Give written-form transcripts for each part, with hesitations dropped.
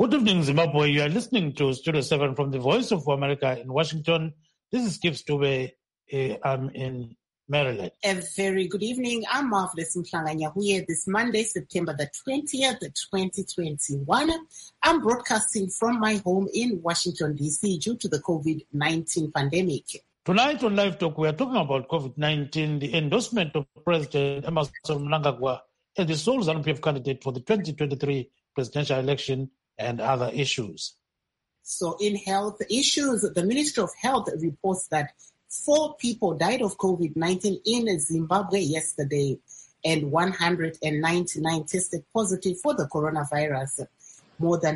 Good evening, Zimbabwe. You are listening to Studio 7 from the Voice of America in Washington. This is Gibbs Dube. I'm in Maryland. A very good evening. I'm Marvelous Mhlanga-Nyahuye. This Monday, September the 20th, 2021. I'm broadcasting from my home in Washington, D.C. due to the COVID-19 pandemic. Tonight on Live Talk, we are talking about COVID-19, the endorsement of President Emmerson Mnangagwa as the sole ZANU-PF candidate for the 2023 presidential election, and other issues. So in health issues, the Ministry of Health reports that 4 people died of COVID-19 in Zimbabwe yesterday, and 199 tested positive for the coronavirus. More than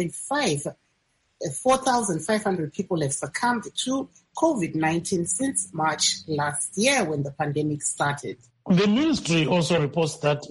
4,500 people have succumbed to COVID-19 since March last year when the pandemic started. The ministry also reports that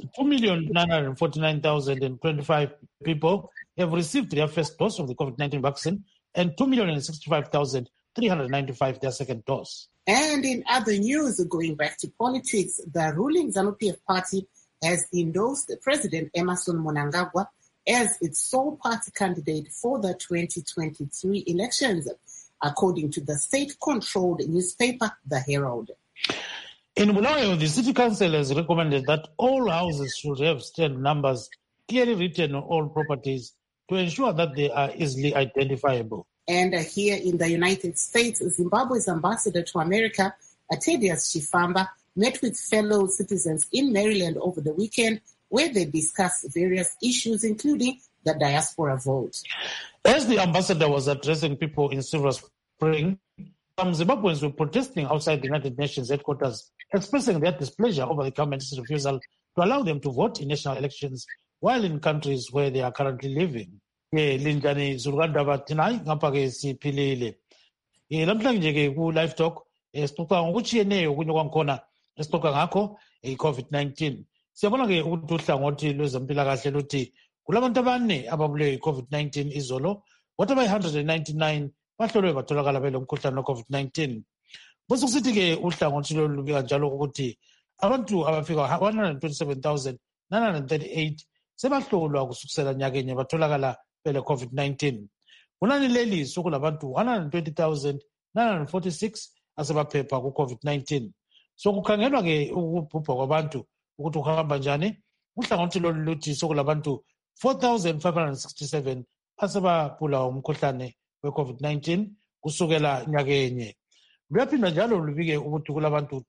2,949,025 people have received their first dose of the COVID-19 vaccine and 2,065,395 their second dose. And in other news, going back to politics, the ruling ZANU-PF party has endorsed President Emmerson Mnangagwa as its sole party candidate for the 2023 elections, according to the state-controlled newspaper, The Herald. In Bulawayo, the city council has recommended that all houses should have stand numbers clearly written on all properties to ensure that they are easily identifiable. And here in the United States, Zimbabwe's ambassador to America, Thaddeus Chifamba, met with fellow citizens in Maryland over the weekend, where they discussed various issues, including the diaspora vote. As the ambassador was addressing people in Silver Spring, some Zimbabweans were protesting outside the United Nations headquarters, expressing their displeasure over the government's refusal to allow them to vote in national elections while in countries where they are currently living. Linjani Zulgandaba Tinai, Ngapake Sipilile. Lamtlang ku live talk, Stoka Uchiene, Winwankona, Stoka Hako, COVID-19. Siyabona ke ukuthi uhlangothi lwezempilakahle luthi kulabantu ababule COVID-19 izolo, whatever 199 bahlolwe batholakala belo mkhuhlane COVID-19. Bese kusithi ke uhlangothi lolubika njalo ukuthi abantu abafika 127,938 sebahlolwa kusukela nyakenye batholakala bele COVID-19. Kunani leli suku labantu 120,946 asebaphepha ku COVID-19. So kukhangelwa ke ukubhubha kwabantu ukuthi uhamba njani. Uhlangothi lolu luthi suku labantu 4,567 asebabulawa umkhuhlane we-COVID-19 kusukela nyakenye. Luyaphinda njalo lubike ukuthi kulabantu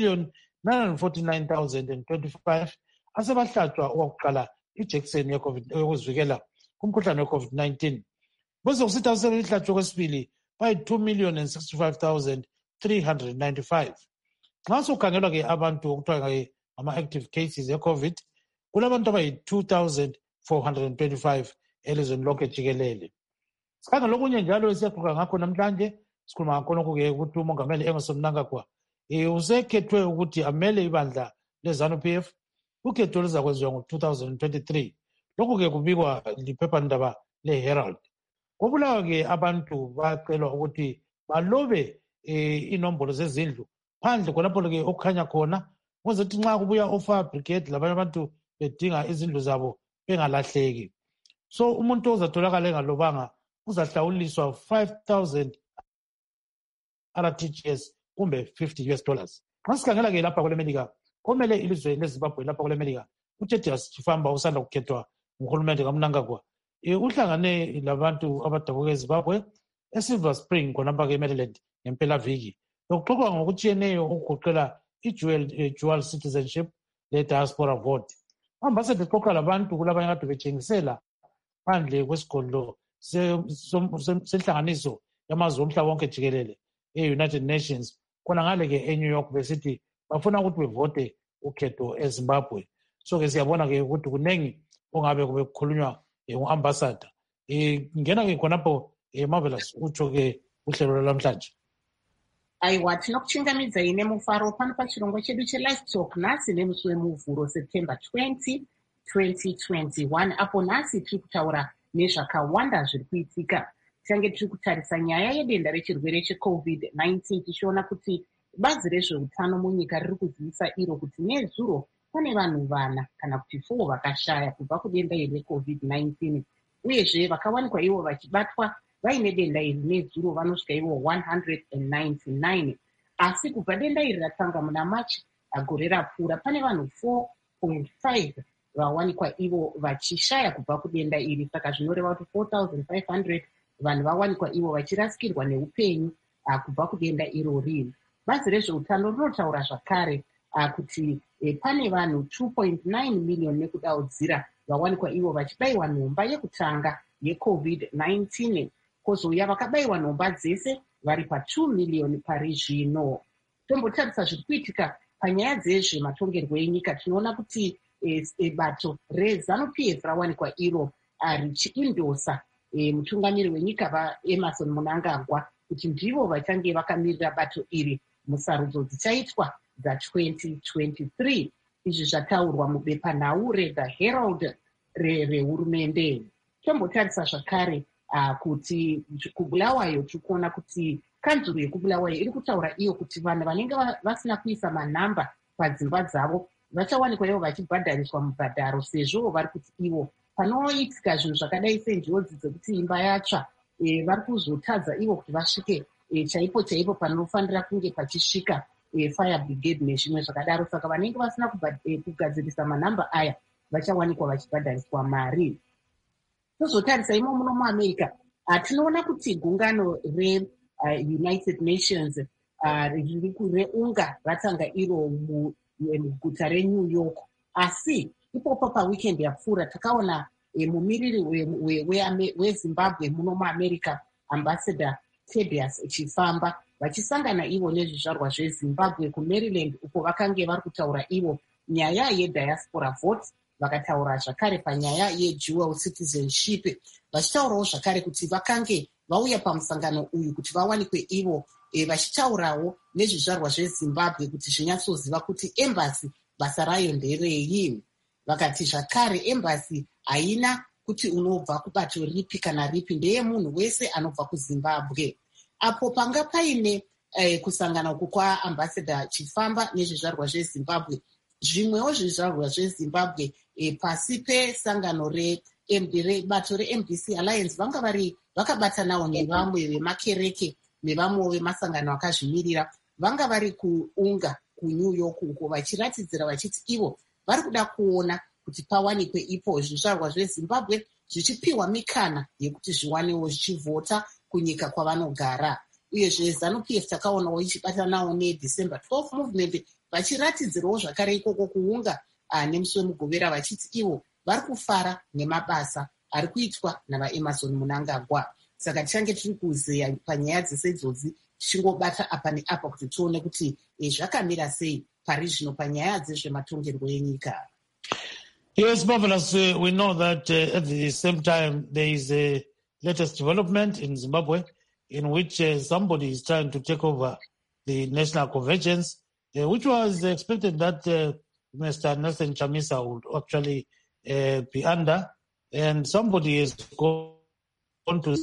2,949,025 asebahlatshwa okokuqala ijekiseni yokuzivikela kumkhuhlane we-COVID-19. Bese kusithi asebehlatshwa kwesibili bayi-2,065,395. Nxa sokukhangelwa ke abantu okuthiwa ke ama-active cases e-COVID, kulabantu abayi-2,425 elizweni lonke jikelele. Sikhangela okunye njalo esiyaxoxa ngakho namhlanje, sikhuluma ngakho-ke ukuthi umongameli Emmerson Mnangagwa usekhethwe ukuthi amele ibandla le-ZANU-PF. Ukhetho luzakwenziwa ngo-2023. Lokhu-ke kubikwa liphephandaba le-Herald. Kobulawa-ke abantu bacelwa ukuthi balobe inombolo zezindlu phandle khonapho-ke okukhanya khona, ukuze ukuthi nxa kubuya o-fire brigade labanye abantu bedinga izindlu zabo bengalahleki. So umuntu ozatholakala engalobanga uzahlawuliswa 5,000 RTGS kumbe $50. Nxa sikhangela-ke lapha kwelemelika, komele ilizwe leZimbabwe lapha kwelemelika, uThaddeus Chifamba usanda kukhethwa nguhulumende kaMnangagwa. Uhlangane labantu abadabuka eZimbabwe eSilver Spring khonapha-ke eMaryland ngempelaviki. Lokuxoxa ngokutshiyeneyo okugoqela i-dual citizenship le-diaspora vote. Ambassador exoxa labantu kulabanye kade betshengisela phandle kwesigodlo senhlanganiso yamazwe omhlaba wonke jikelele e-United Nations khona ngale-ke eNew York besithi bafuna ukuthi bevote ukhetho eZimbabwe. So-ke siyabona-ke ukuthi kuningi ongabe kube kukhulunywa ngu-ambassador. Ngena-ke khonapho Marvelous utsho-ke uhlelo lwamhlanje. Aiwa, tinokuchingamidza ine mufaro pano pachirongwa chedu cheLive Talk nhasi nemusi wemuvhuro September 20, 2021. Apo nhasi tiri kutaura nezvakawanda zviri kuitika. Tichange tiri kutarisa nyaya yedenda rechirwere cheCovid-19 tichiona kuti bazi rezveutano munyika riri kuzivisa iro kuti nezuro pane vanhu 4 kana kuti 4 vakashaya kubva kudenda iri reCovid-19. uyezve vakawanikwa ivo vachibatwa vaine denda iri nedzuro vanosvika ivo 199. Asi kubva denda iri ratanga muna Machi gore rapfuura pane vanhu 4.5 vawanikwa ivo vachishaya kubva kudenda iri. Saka zvinoreva kuti 4,500 vanhu vawanikwa ivo vachirasikirwa neupenyu kubva kudenda irori. Bazi rezveutano rinotaura zvakare kuti pane vanhu 2.9 miliyoni nekudaudzira vawanikwa ivo vachibayiwa nhomba yekutanga yeCovid-19. Kozouya vakabayiwa nhomba dzese vari pa2 miliyoni pari zvino. Tombotarisa zviri kuitika panyaya dzezvematongerwo enyika. Tinoona kuti bato reZANU-PF rawanikwa iro richiindosa mutungamiri wenyika vaEmmerson Mnangagwa kuti ndivo vachange vakamirira bato iri musarudzo dzichaitwa dza2023. Izvi zvataurwa mubepanhau reThe Herald rehurumende. Tombotarisa zvakare kuti kuBulawayo tikuona kuti kanzuro yekuBulawayo iri kutaura iyo kuti vanhu vanenge vasina kuisa manhamba padzimba dzavo vachawanikwa ivo vachibhadhariswa mubhadharo, sezvo vari kuti ivo panoitika zvinhu zvakadai senjodzi dzekuti imba yatsva vari kuzotadza ivo kuti vasvike chaipo chaipo panofanira kunge pachisvika fire brigade nezvimwe zvakadaro. Saka vanenge vasina kugadzirisa manhamba aya vachawanikwa vachibhadhariswa mari. Tozotarisa imo muno muAmerica, tinoona kuti gungano reUnited Nations reunga ratanga iro muguta reNew York. Asi ipopo paweekend yapfuura takaona mumiriri weZimbabwe muno muAmerica, Ambassador Thaddeus Chifamba, vachisangana ivo nezvizvarwa zveZimbabwe kuMaryland, uko vakange vari kutaura ivo nyaya yediaspora vote. Vakataura zvakare panyaya yedual citizenship, vachitaurawo zvakare kuti vakange vauya pamusangano uyu kuti vawanikwe ivo vachitaurawo nezvizvarwa zveZimbabwe kuti zvinyatsoziva kuti embassy basa rayo nderei. Vakati zvakare embassy haina kuti unobva kubato ripi kana ripi, ndeye munhu wese anobva kuZimbabwe. Apo panga paine kusangana uku kwaambassador Chifamba nezvizvarwa zveZimbabwe, zvimwewo zvizvarwa zveZimbabwe pasi pesangano rebato reMDC Alliance vanga vakabatanawo nevamwe vemakereke nevamwewo vemasangano akazvimirira, vanga vari kuunga kuNew York uko vachiratidzira vachiti ivo vari kuda kuona kuti pawanikwe ipo zvizvarwa zveZimbabwe zvichipiwa mikana yekuti zviwanewo zvichivhota kunyika kwavanogara. Uyezve ZANU-PF takaonawo ichibatanawo neDecember 12 movement vachiratidzirawo zvakare ikoko kuunga nemusi wemugovera vachiti ivo vari kufara nemabasa ari kuitwa navaEmmerson Mnangagwa. Saka tichange tiri kuzeya panyaya dzese idzozi tichingobata apa neapa kuti tione kuti zvakamira sei pari zvino panyaya dzezvematongerwo enyika. Yes, Marvelous. We know that at the same time there is a latest development in Zimbabwe in which somebody is trying to take over the National Convergence, which was expected that Mr. Nelson Chamisa would actually be under, and somebody is going to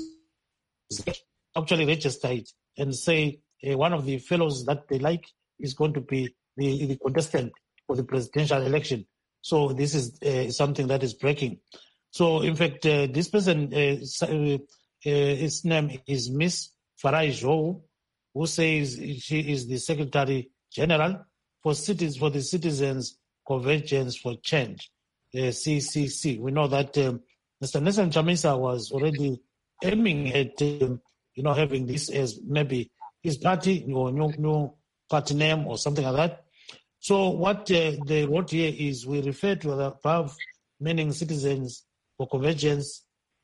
actually register it and say one of the fellows that they like is going to be the contestant for the presidential election. So this is something that is breaking. So in fact, this person, his name is Miss Farai Joe, who says she is the Secretary General for the Citizens Convergence for Change, CCC. We know that Mr. Nelson Chamisa was already aiming at having this as maybe his party or new party name or something like that. So what they wrote here is we refer to the above, meaning Citizens for Convergence.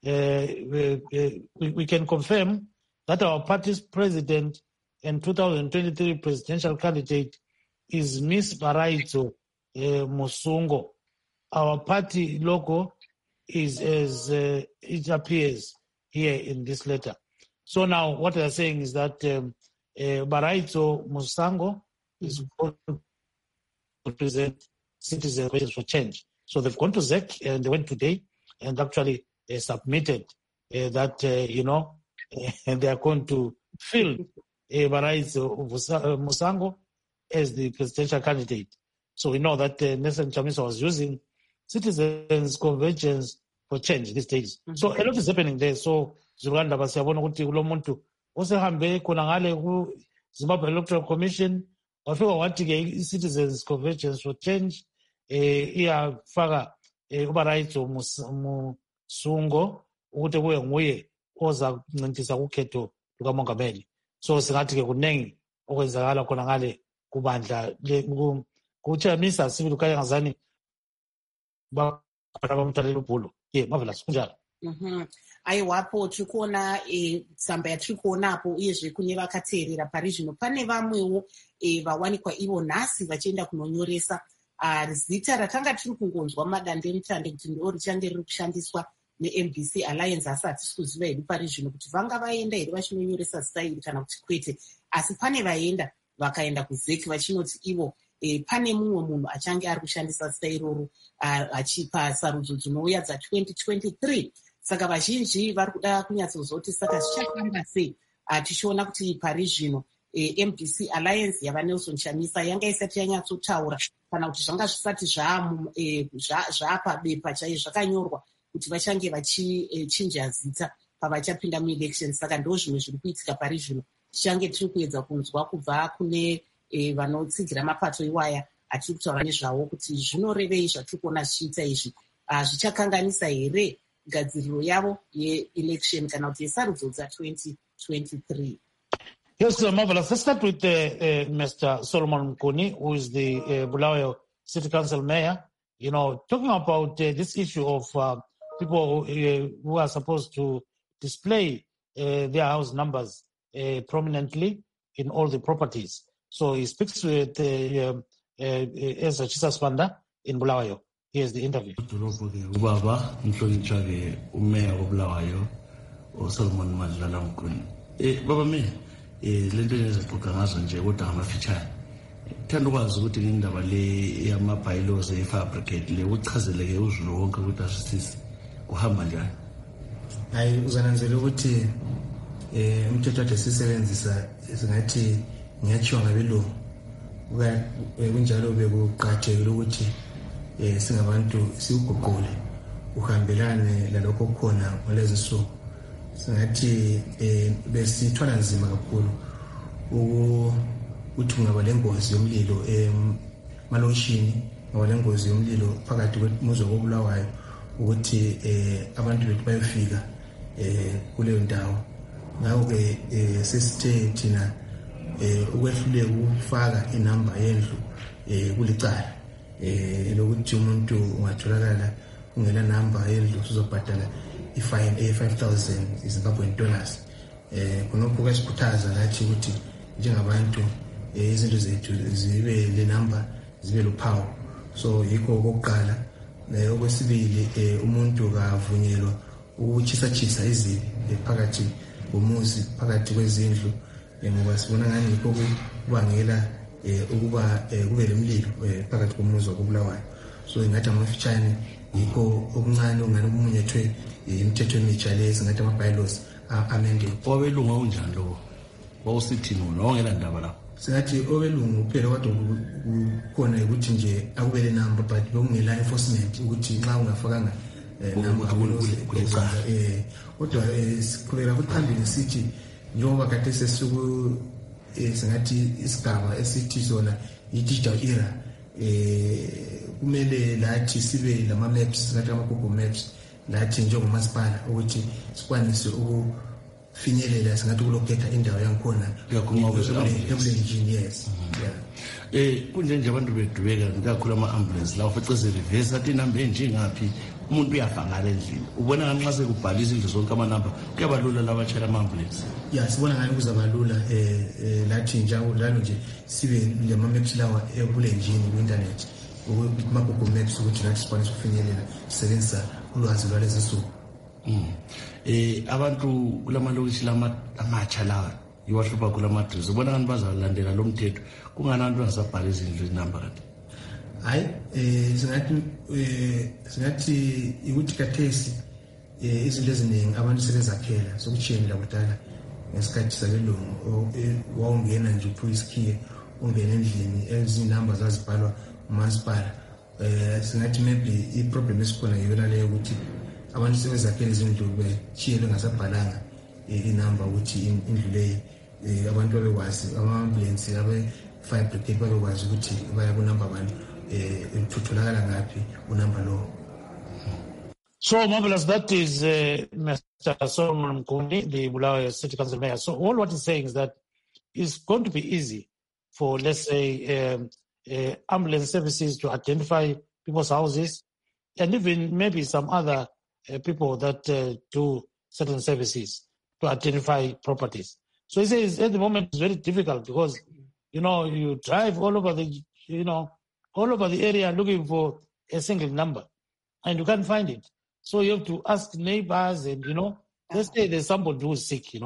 We can confirm that our party's president and 2023 presidential candidate is Miss Baraidzo Musungo. Our party logo is as it appears here in this letter. So now what they're saying is that Baraidzo Musango is going to represent Citizens for Change. So they've gone to ZEC and they went today and actually submitted that, and they are going to fill Baraidzo Musango as the presidential candidate. So we know that Nelson Chamisa was using Citizens Convergence for change these days. So a lot is happening there. So Zuranda basiyabona ukuthi kulo muntu osehambe khona ngale ku Zimbabwe Electoral Commission wafika wathi ke i-Citizens Convergence for Change iyafaka uba-rights Musungo ukuthi kube nguye oza kuncintisa kukhetho lukamongameli. So singathi ke kuningi okwenzakala khona ngale kubandla kuchairmisa sibili kayangazani bamutalela ubhulo. Marvelous kunjalo. Aiwapo tiri kuona tsamba yatiri kuonapo uyezve kune vakateerera pari zvino pane vamwewo vawanikwa ivo nhasi vachienda kunonyoresa zita ratanga tiri kungonzwa madandemutande kuti ndo richange riri kushandiswa neMBC Alliance asi hatisi kuziva hedu pari zvino kuti vanga vaenda here vachinonyoresa zita iri kana kuti kwete, asi pane vaenda vakaenda kuzeki vachinoti ivo pane mumwe munhu achange ari kushandisa zita iroro achipa sarudzo dzinouya dza2023. Saka vazhinji vari kuda kunyatsozoti saka zvichafamba sei tichiona kuti pari zvino MBC Alliance yava Nelson Chamisa yanga isati yanyatsotaura kana kuti zvanga zvisati zvaapabepa chaiyo zvakanyorwa kuti vachange vachichinja zita pavachapinda muelection. Saka ndo zvimwe zviri kuitika pari zvino tichange tiri kuedza kunzwa kubva kune vanotsigira mapato iwaya atiri kutaura nezvavo kuti zvinorevei zvatiri kuona zvichiita izvi, zvichakanganisa here gadziriro yavo yeelection kana kuti yesarudzo dza2023. Yes, marvelous. Let's start with Mr. Solomon Mkuni, who is the Bulawayo City Council Mayor. You know, talking about this issue of people who are supposed to display their house numbers prominently in all the properties. So he speaks with Ezra Chisaswanda in Bulawayo. Here's the interview. Ubaba mhlonitshwa-ke umeya wobulawayo uSolomon Madlala Mkuni. Baba Meya, lento enezixoxa ngazo nje kodwa ngamafitshane. Thanda ukwazi ukuthi indaba le yama-bylaws e-fabricate le uchazeleke uzulu wonke ukuthi asisisi kuhamba njani? Hayi, uzananzela ukuthi umthetho wakhe sisebenzisa singathi ngiyatshiwa ngabelungu. Kunjalo bekuqakathekile ukuthi singabantu siwuguqule uhambelane lalokho khona ngolezi nsuku. Singathi besithwala nzima kakhulu ukuthi kungaba lengozi yomlilo emalokishini, ngaba lengozi yomlilo phakathi kwemuzwa wobulawayo ukuthi abantu bethu bayofika kuleyo ndawo. Ngakho-ke sesithe thina ukwehluleka ukufaka inamba yendlu kulicala lokuthi umuntu ungatholakala ungela namba yendlu uzobhadala ifine $5,000 Zimbabwean dollars. Khonokho kwesikhuthaza lathi ukuthi njengabantu izinto zethu zibe le namba zibe luphawu. So yikho okokuqala. Okwesibili umuntu kavunyelwa ukuchisa izibi phakathi komuzi, phakathi kwezindlu, ngoba sibona ngani yikho kubangela ukuba kube lemlilo phakathi komuzi wokubulawayo. So ingathi amafitshane yikho okuncane ongani okumunyethwe imithetho emitsha le singathi ama-bylaws amended. Owabelungu unjani lo? Wawusithini wona? Wawungela ndaba lapho? Singathi owabelungu kuphela kodwa kukhona ukuthi nje akubele namba but bekungela enforcement ukuthi nxa ungafakanga namba kulecala. Kodwa siqhubeka futhi phambili sithi njengoba kade sesuku singathi isigaba esithi sona i-digital era kumele lathi sibe lama-maps, singathi ama-Google Maps lathi njengomasipala ukuthi sikwanise ukufinyelela singathi ukulokhetha indawo yangikhona ebulenjini. Yes. Kunje nje abantu bedubeka kakhulu ama-ambulance lawo feceze reverse athi inamba enjengaphi umuntu uyafangala endlini. Ubona ngani nxa sekubhalisa indlu zonke amanamba kuyaba lula labatshela ama-ambulance? Ya, sibona ngani kuzaba lula lathi njalo nje sibe lama-maps lawa ebulenjini ku-internet kuma-Google Maps ukuthi nathi sikwanise ukufinyelela sisebenzisa ulwazi lwalezi nsuku. Abantu kulamalokishi amatsha lawa iwahlupha kulamadresi. Ubona ngani bazalandela lo mthetho kungani abantu bangasabhala izindlu izinamba kade? Hayi, singathi ukuthi kathesi izinto eziningi abantu sebezakhela sokuchiyeni lakudala ngesikhathi sabelungu wawungena nje uphuka isikhiye ungena endlini ezinamba zazibhalwa umasipala. Singathi maybe i-problem esikhona yiyona leyo ukuthi abantu sebezakhela izindlu bechiyelwe ngasabhalanga inamba ukuthi indlu leyi abantu babekwazi ama-ambulance abe-fire brigade babekwazi ukuthi baya kunamba bani tutholakala ngaphi unamba lowo. So marvelous. That is Mr. Solomon Mkundi, the Bulawayo City Council Mayor. So all what he's saying is that it's going to be easy for, let's say, ambulance services to identify people's houses, and even maybe some other people that do certain services to identify properties. So he says at the moment it's very difficult because, you drive all over the area looking for a single number and you can't find it. So you have to ask neighbors and, let's say there's somebody who is sick,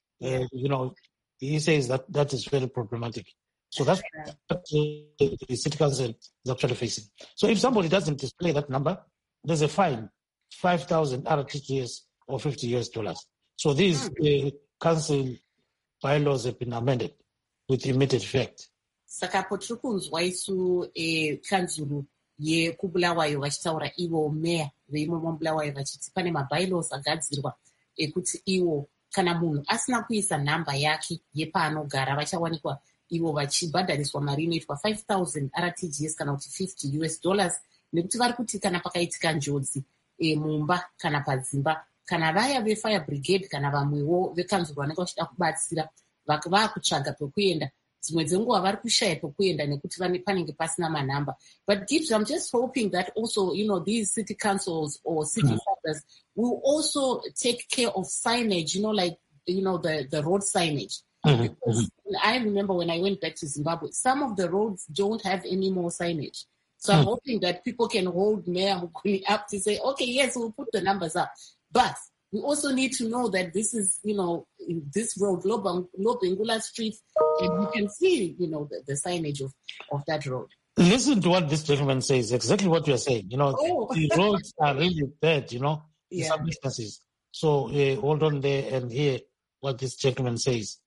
he says that is very problematic. So that's what the city council is actually facing. So if somebody doesn't display that number, there's a fine, 5,000 RTGS or $50. So these council bylaws have been amended with immediate effect. Sakapo tiri kunzwa isu kanzuru yekubulawayo vachitaura ivo meya veimomo Bulawayo vachiti pane mabylaws agadzirwa ekuti ivo kana munhu asina kuisa nhamba yake yepaanogara vachawanikwa ivo vachibhadhariswa mari inoitwa 5,000 RTGS kana kuti $50 nekuti vari kuti kana pakaitika njodzi mumba kana padzimba kana vaya vefire brigade kana vamwewo vekanzuru vanenge vachida kubatsira vakutsvaga pekuenda dzimwe dzenguva vari kushaya pekuenda nekuti panenge pasina manhamba. But Gibbs, I'm just hoping that also, these city councils or city fathers will also take care of signage, the road signage. Because I remember when I went back to Zimbabwe, some of the roads don't have any more signage. So I'm hoping that people can hold Mayor Mukuni up to say, okay, yes, we'll put the numbers up. But we also need to know that this is, in this road, Lobengula Street, and you can see, the signage of that road. Listen to what this gentleman says, exactly what you're saying. The roads are really bad, in some instances. So hold on there and hear what this gentleman says.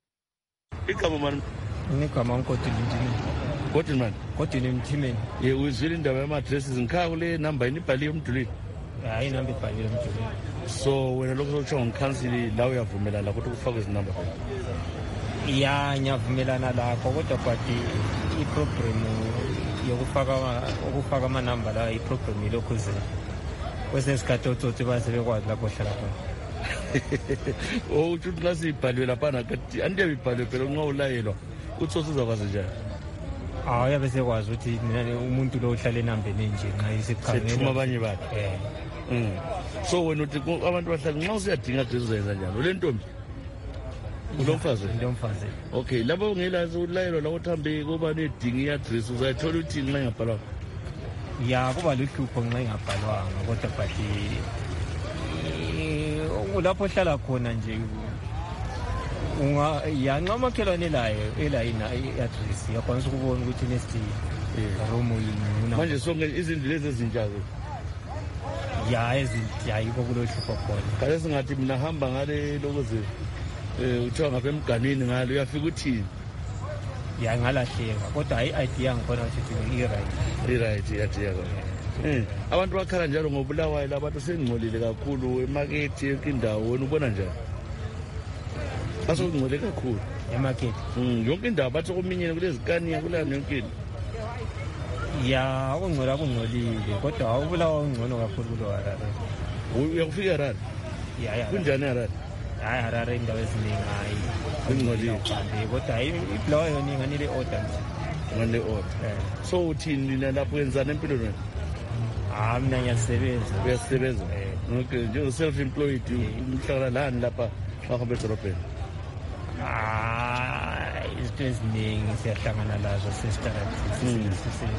So when I look at on council now we have vumelana ukuthi kufakwe izinamba ya nyavumelana lakho kodwa but iprogram yokufaka amanamba la iprogram ilokhuze kwesinye isikhathi otsotsi base bekwazi lapho ohlala khona uthi nasibhalwe lapha nakathi andiyabibhalwe phela nxa ulayelwa utsotsi uzakwazi njani uyabe sekwazi ukuthi umuntu lo uhlala enambeni enje nxa isiqhamela sethuma abanye bakhe so wena uthi abantu bahlala nxa usiyadinga adress uzayenza njani ule ntombi ulomfazi okay lapho ungelazi ulayelwa la uthambe kuba nedinga i-address uzayithola ukuthi nxa ingabhalwanga kuba luhlupho nxa ingabhalwanga kodwa but lapho ohlala khona nje nxa amakhelwane elayina i-address yakwanisa ukubona ukuthi next room manje sonke izindlu lezi ezintshazo yikho kulohlupho khona kale singathi mina hamba ngale lokuze uthiwa ngapha emganini ngalo uyafika uthini ngalahleka kodwa i-idea ngikhona ukuthi i-right i-idea abantu bakhala njalo ngobulawayo labantu sengcolile kakhulu emakethi yonke indawo wena ubona njani asokungcole kakhulu emakethi yonke indawo bathi kuminyene kulezikaniya kulani yonke into ukungcola kungcolile kodwa awubulawa ungcono kakhulu kulo Harare uyakufika Harare kunjani Harare Harare indawo eziningi kodwa ibulawayo yona inganile order so uthini nina lapho wenzani empilweni wena mina ngiyasebenza uyasebenza okay njengo-self-employed uhlala lani lapha bahambe edorobheni izinto eziningi siyahlangana lazo sesitaratini.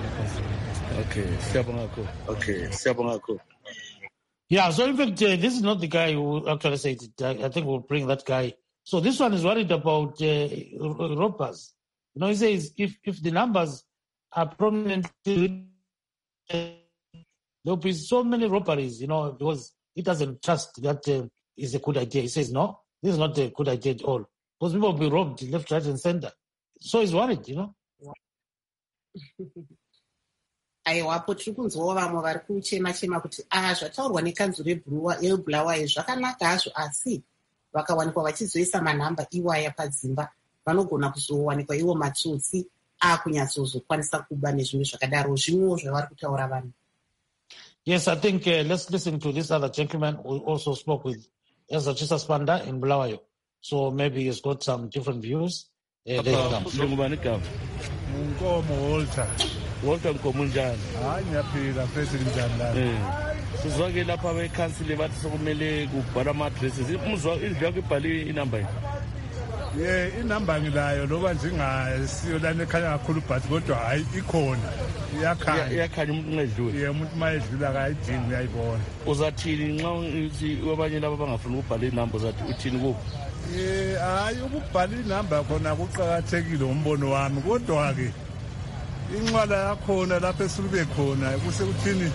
Okay, siyabonga kakhulu. Yeah, so in fact, this is not the guy who actually said it. I think we'll bring that guy. So this one is worried about robbers. He says if the numbers are prominently, there'll be so many robberies, because he doesn't trust that is a good idea. He says, no, this is not a good idea at all. Because people will be robbed left, right, and center. So he's worried, aiwapo tiri kunzwawo vamwe vari kuchema-chema kuti zvataurwa nekanzuro yebulawayo zvakanaka hazvo, asi vakawanikwa vachizoisa manhamba iwaya padzimba vanogona kuzowanikwa ivo matsotsi akunyatsouzokwanisa kuba nezvimwe zvakadaro. Zvimwewo zvavari kutaura vanhu. Yes, I think let's listen to this other gentleman who also spoke with Ezra Chisaspanda in Bulawayo. So maybe he's got some different views. There he comes. Walter Nkomunjani. Hayi ngiyaphila mfethu njani la. Sizwake lapha beCouncil bathi sokumele kubhala ama-addresses. Umuzwa indlu yakho ibhale inamba yini? Inamba ngilayo loba njengasiyo lana ekhanya kakhulu but kodwa hayi ikhona. Iyakhanya umuntu ngedlula. Umuntu mayedlula akayidingi uyayibona. Uzathini nxa uthi abanye laba bangafuni ukubhala inamba uzathi uthini kubo? Hayi ukubhala inamba khona kuqhakathekile ngombono wami kodwa ke inqwala yakhona lapha esukube khona kusekuthini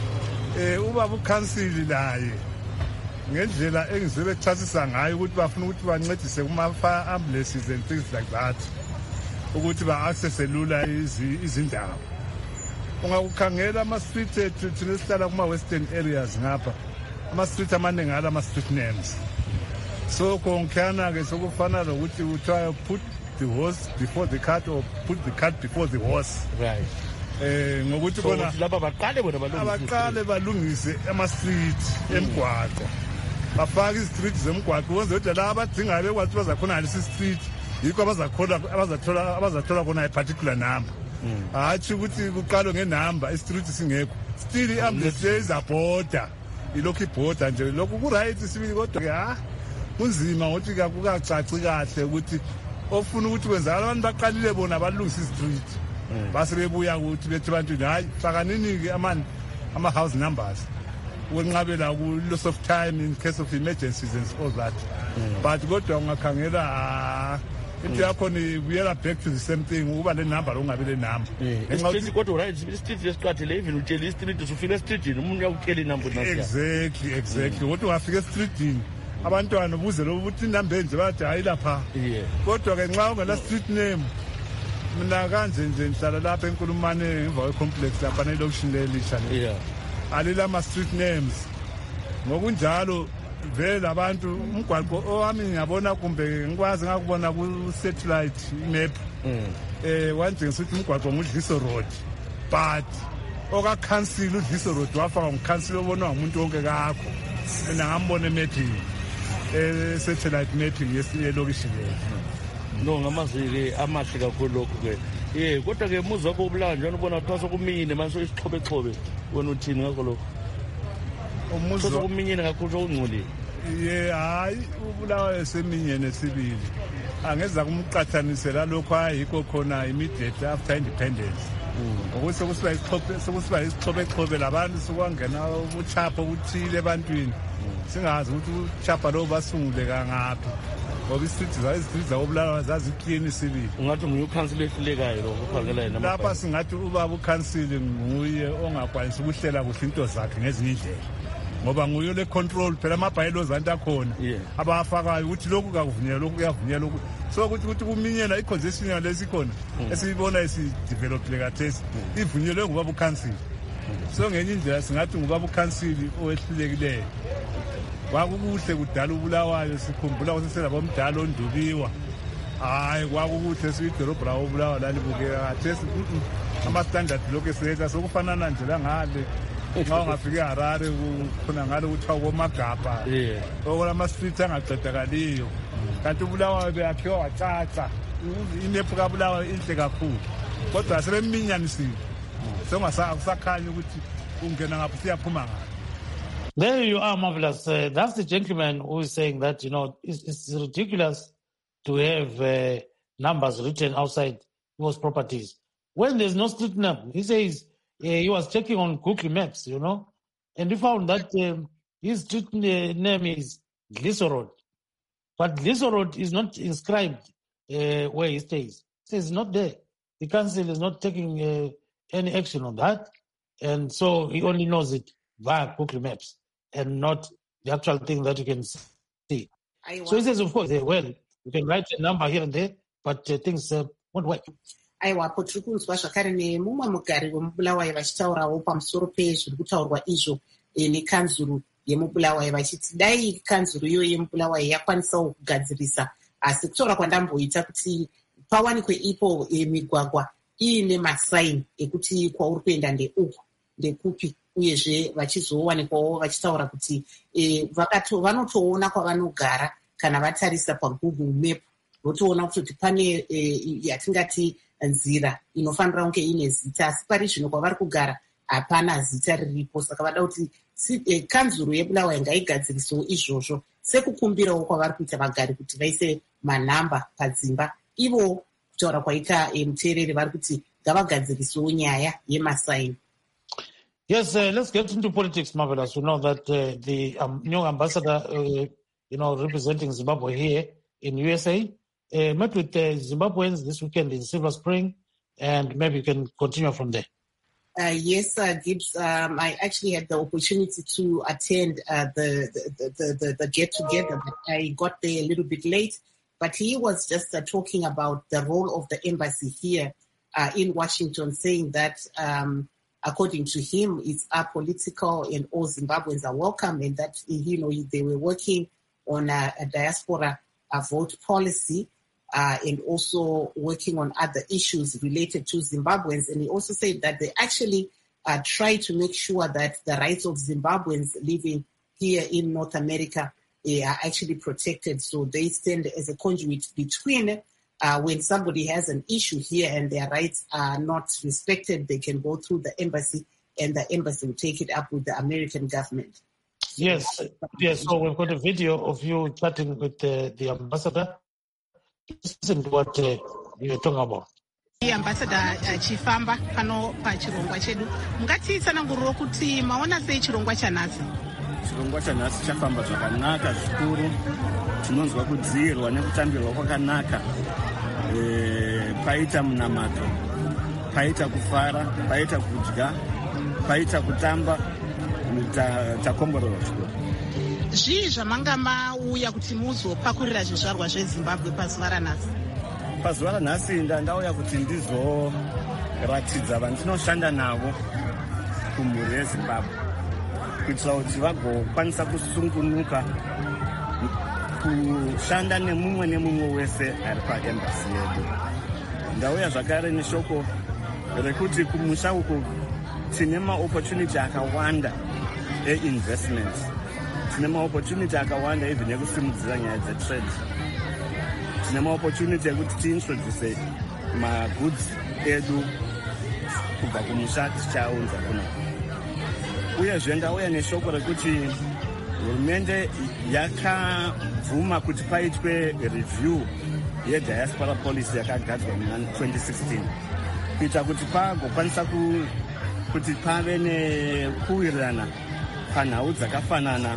ubaba uCouncil laye ngendlela engizobe echasisa ngayo ukuthi bafuna ukuthi bancedise kuma-fire ambulances and things like that ukuthi ba-accesse lula izindawo. Ungakukhangela ama-street ethu thina esihlala kuma-western areas ngapha ama-street amaningi ala ama-street names. So konkhana-ke sokufana lokuthi kuthiwa put the horse before the cart or put the cart before the horse. Right. Ngokuthi bona laba baqale balungise ama-street emgwaqo. Bafake izitreet zemgwaqo wenze ukuthi la abadingayo bekwazi bazakhona lesi street yikho abazathola khona i-particular number. Hatshi ukuthi kuqalwe ngenamba i-street singekho. Still i-ambulance izabhoda ilokhu ibhoda nje lokhu ku-right sibili kodwa ke kunzima ngokuthi kukacaci kahle ukuthi ofuna ukuthi kwenzakala abantu baqalile bona balungisa i-street base bebuya ukuthi bethi ebantwini hayi fakanini-ke ama-house numbers ukwenqabela ku-loss of time in case of emergencies and all that. But kodwa ungakhangela into yakhona ibuyela back to the same thing ukuba le number ungabi le number. Kodwa right i-street lesiqathile even utshela i-street usufika estreetini umuntu uyakutshela inumber. Exactly kodwa ungafika estreetini abantwana buze lo ukuthi inamba enje bathi hayi lapha. Kodwa ke nxa ungela street name mina kanje nje ngihlala lapha eNkulumane emva kwe-complex lapha nelokishini lelisha le. Alila ama-street names ngokunjalo vele abantu umgwaqo owami ngiyabona kumbe ngikwazi ngakubona ku-satellite map wantshengisa ukuthi umgwaqo ngudliso road but okaCouncil udliso road wafaka nguCouncil obonwa ngumuntu wonke kakho mina ngambona emapping satellite mapping yelokishi leyo. No ngamazwi-ke amahle kakhulu lokhu-ke kodwa-ke umuzi wakho ubulawa njani ubona kuthiwa sokumine manje soisixhobe wena uthini ngakho lokho? Umuzi sokuminyene kakhulu sokungcolile. Hayi ubulawa eseminyene esibili angeza kumqathanisela lokho ayikho khona immediate after independence ngokuthi sokusiba isixhobe labantu sokwangena ubuchapha obuthile ebantwini singazi ukuthi ubuchapha lobo basungule kangaphi ngoba izitreet zakobulawa zaziklini sibili. Ungathi nguye uCouncil ehlulekayo lo ukhangela yena lapha singathi ubaba uCouncil nguye ongakwanisa ukuhlela kuhle into zakhe ngezinye indlela ngoba nguye le control phela ama-bylaws anti akhona abafakayo ukuthi lokhu kakuvunyelwa lokhu kuyavunyelwa lokhu so ukuthi kuminyela i-congestion yalesi khona esiyibona esidevelopile kathesi ivunyelwe ngubaba uCouncil. So ngenye indlela singathi ngubaba uCouncil owehlulekileyo. Kwakukuhle kudala ubulawayo sikhumbula ukuthi selabomdala ondubiwa hayi kwakukuhle siyidorobho lawo ubulawa lalibukeka kathesi ama-standard lokhu eseletha sokufanana nje langale nxa ungafika eHarare khona ngale kuthiwa komagabha okulama-street angaqedakaliyo kanti ubulawayo beyakhiwa wacaca inephu kabulawayo inhle kakhulu kodwa sebeminyanisile sekungasakhanya ukuthi ungena ngapho siyaphuma ngapho. There you are, Marvelous. That's the gentleman who is saying that, it's ridiculous to have numbers written outside those properties. When there's no street name, he says he was checking on Google Maps, and he found that his street name is Gliso Road. But Gliso Road is not inscribed where he stays. It says it's not there. The council is not taking any action on that. And so he only knows it via Google Maps and not the actual thing that you can see. So he says, of course, well, you can write a number here and there, but things won't work. aiwapo tiri kunzwa zvakare nemumwe mugari wemubulawayo vachitaurawo pamusoro pezviri kutaurwa izvo nekanzuru yemubulawayo vachiti dai kanzuru iyo yemubulawayo yakwanisawo kugadzirisa asi kutaura kwandamboita kuti pawanikwe ipo migwagwa iine masaini ekuti kwauri kuenda ndeuku ndekupi uyezve vachizowanikwawo vachitaura kuti vanotoona kwavanogara kana vatarisa pagoogle map votoona kuti pane yatingati nzira inofanira kunge ine zita asi pari zvino kwavari kugara hapana zita riripo saka vada kuti kanzuro yebulawayo ngaigadzirisewo izvozvo sekukumbirawo kwavari kuita vagari kuti vaise manhamba padzimba ivo kutaura kwaita muteereri vari kuti ngavagadzirisewo nyaya yemasaini. Yes, let's get into politics, Marvelous. We know that the new ambassador, representing Zimbabwe here in USA, met with Zimbabweans this weekend in Silver Spring, and maybe you can continue from there. Yes, Gibbs. I actually had the opportunity to attend the get-together, but I got there a little bit late. But he was just talking about the role of the embassy here in Washington, saying that according to him, it's apolitical and all Zimbabweans are welcome, and that they were working on a diaspora vote policy and also working on other issues related to Zimbabweans. And he also said that they actually try to make sure that the rights of Zimbabweans living here in North America are actually protected. So they stand as a conduit between when somebody has an issue here and their rights are not respected, they can go through the embassy and the embassy will take it up with the American government. Yes. So we've got a video of you chatting with the ambassador. Listen to what you're talking about. Ambassador chifamba pano pachirongwa chedu mungatitsananguriro kuti maona sei chirongwa chanhasi? Chirongwa chanhasi chafamba zvakanaka zvikuru, tinonzwa kudziirwa nekutambirwa kwakanaka. Paita munamato, paita kufara, paita kudya, paita kutamba, takomborora zvikuru. Zvii zvamanga mauya kuti muzopakurira zvizvarwa zveZimbabwe pazuva ranhasi? Pazuva ranhasi ndauya kuti ndizoratidza vandinoshanda navo kumhuri yeZimbabwe kuitira kuti vagokwanisa kusungunuka kushanda nemumwe wese ari paembasi yedu. Ndauya zvakare neshoko rekuti kumusha uku tine maopportunity akawanda einvestment, tine maopportunity akawanda even ekusimudzira nyaya dzetrade, tine maopportunity ekuti tiintroduce magoods edu kubva kumusha tichaunza kuno. Uyezve ndauya neshoko rekuti hurumende yakabvuma kuti paitwe review yediaspora policy yakagadzwa muna 2016 kuita kuti pagokwanisa kuti pave nekuwirirana panhau dzakafanana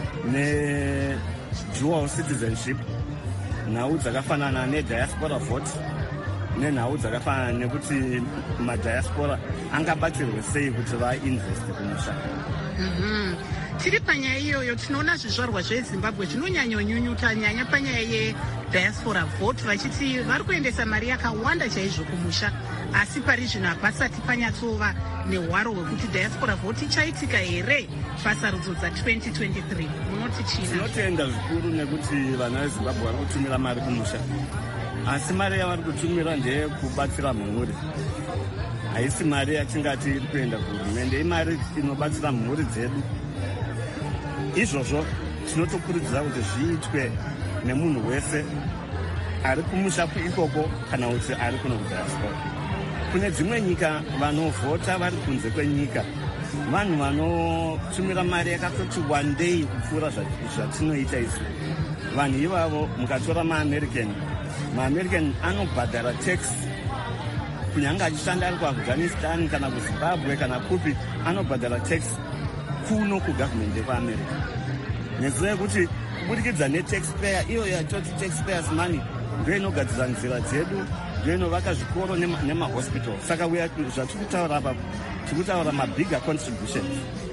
nedual citizenship, nhau dzakafanana nediaspora vote, nenhau dzakafanana nekuti madiaspora angabatsirwe sei kuti vainveste kumusha. Tiri panyaya iyoyo tinoona zvizvarwa zveZimbabwe zvinonyanyonyunyuta nyanya panyaya yediaspora vote vachiti vari kuendesa mari yakawanda chaizvo kumusha, asi pari zvino hapasati panyatsova nehwaro hwekuti diaspora vote ichaitika here pasarudzo dza2023. Munoti chii? Tinotenda zvikuru nekuti vana veZimbabwe vari kutumira mari kumusha, asi mari yavari kutumira ndeyekubatsira mhuri, haisi mari yatingati iri kuenda kuhurumende, imari inobatsira mhuri dzedu. Izvozvo tinotokurudzira kuti zviitwe nemunhu wese ari kumusha ikoko kana kuti ari kuno kudiaspora. Kune dzimwe nyika vanovhota vari kunze kwenyika, vanhu vanotumira mari yakatoti wandei kupfuura zvatinoita isu. Vanhu ivavo mukatora maamerican anobhadhara tax kunyanga achishanda ari kuafghanistan kana kuzimbabwe kana kupi, anobhadhara tax kuno kugovernment yekuamerica. Nenzira yekuti kubudikidza netaxpayer iyo yatoti taxpayers money ndiyo inogadzira nzira dzedu, ndiyo inovaka zvikoro nemahospital. Saka zvatiri kutaura apa tiri kutaura mabigger contributions.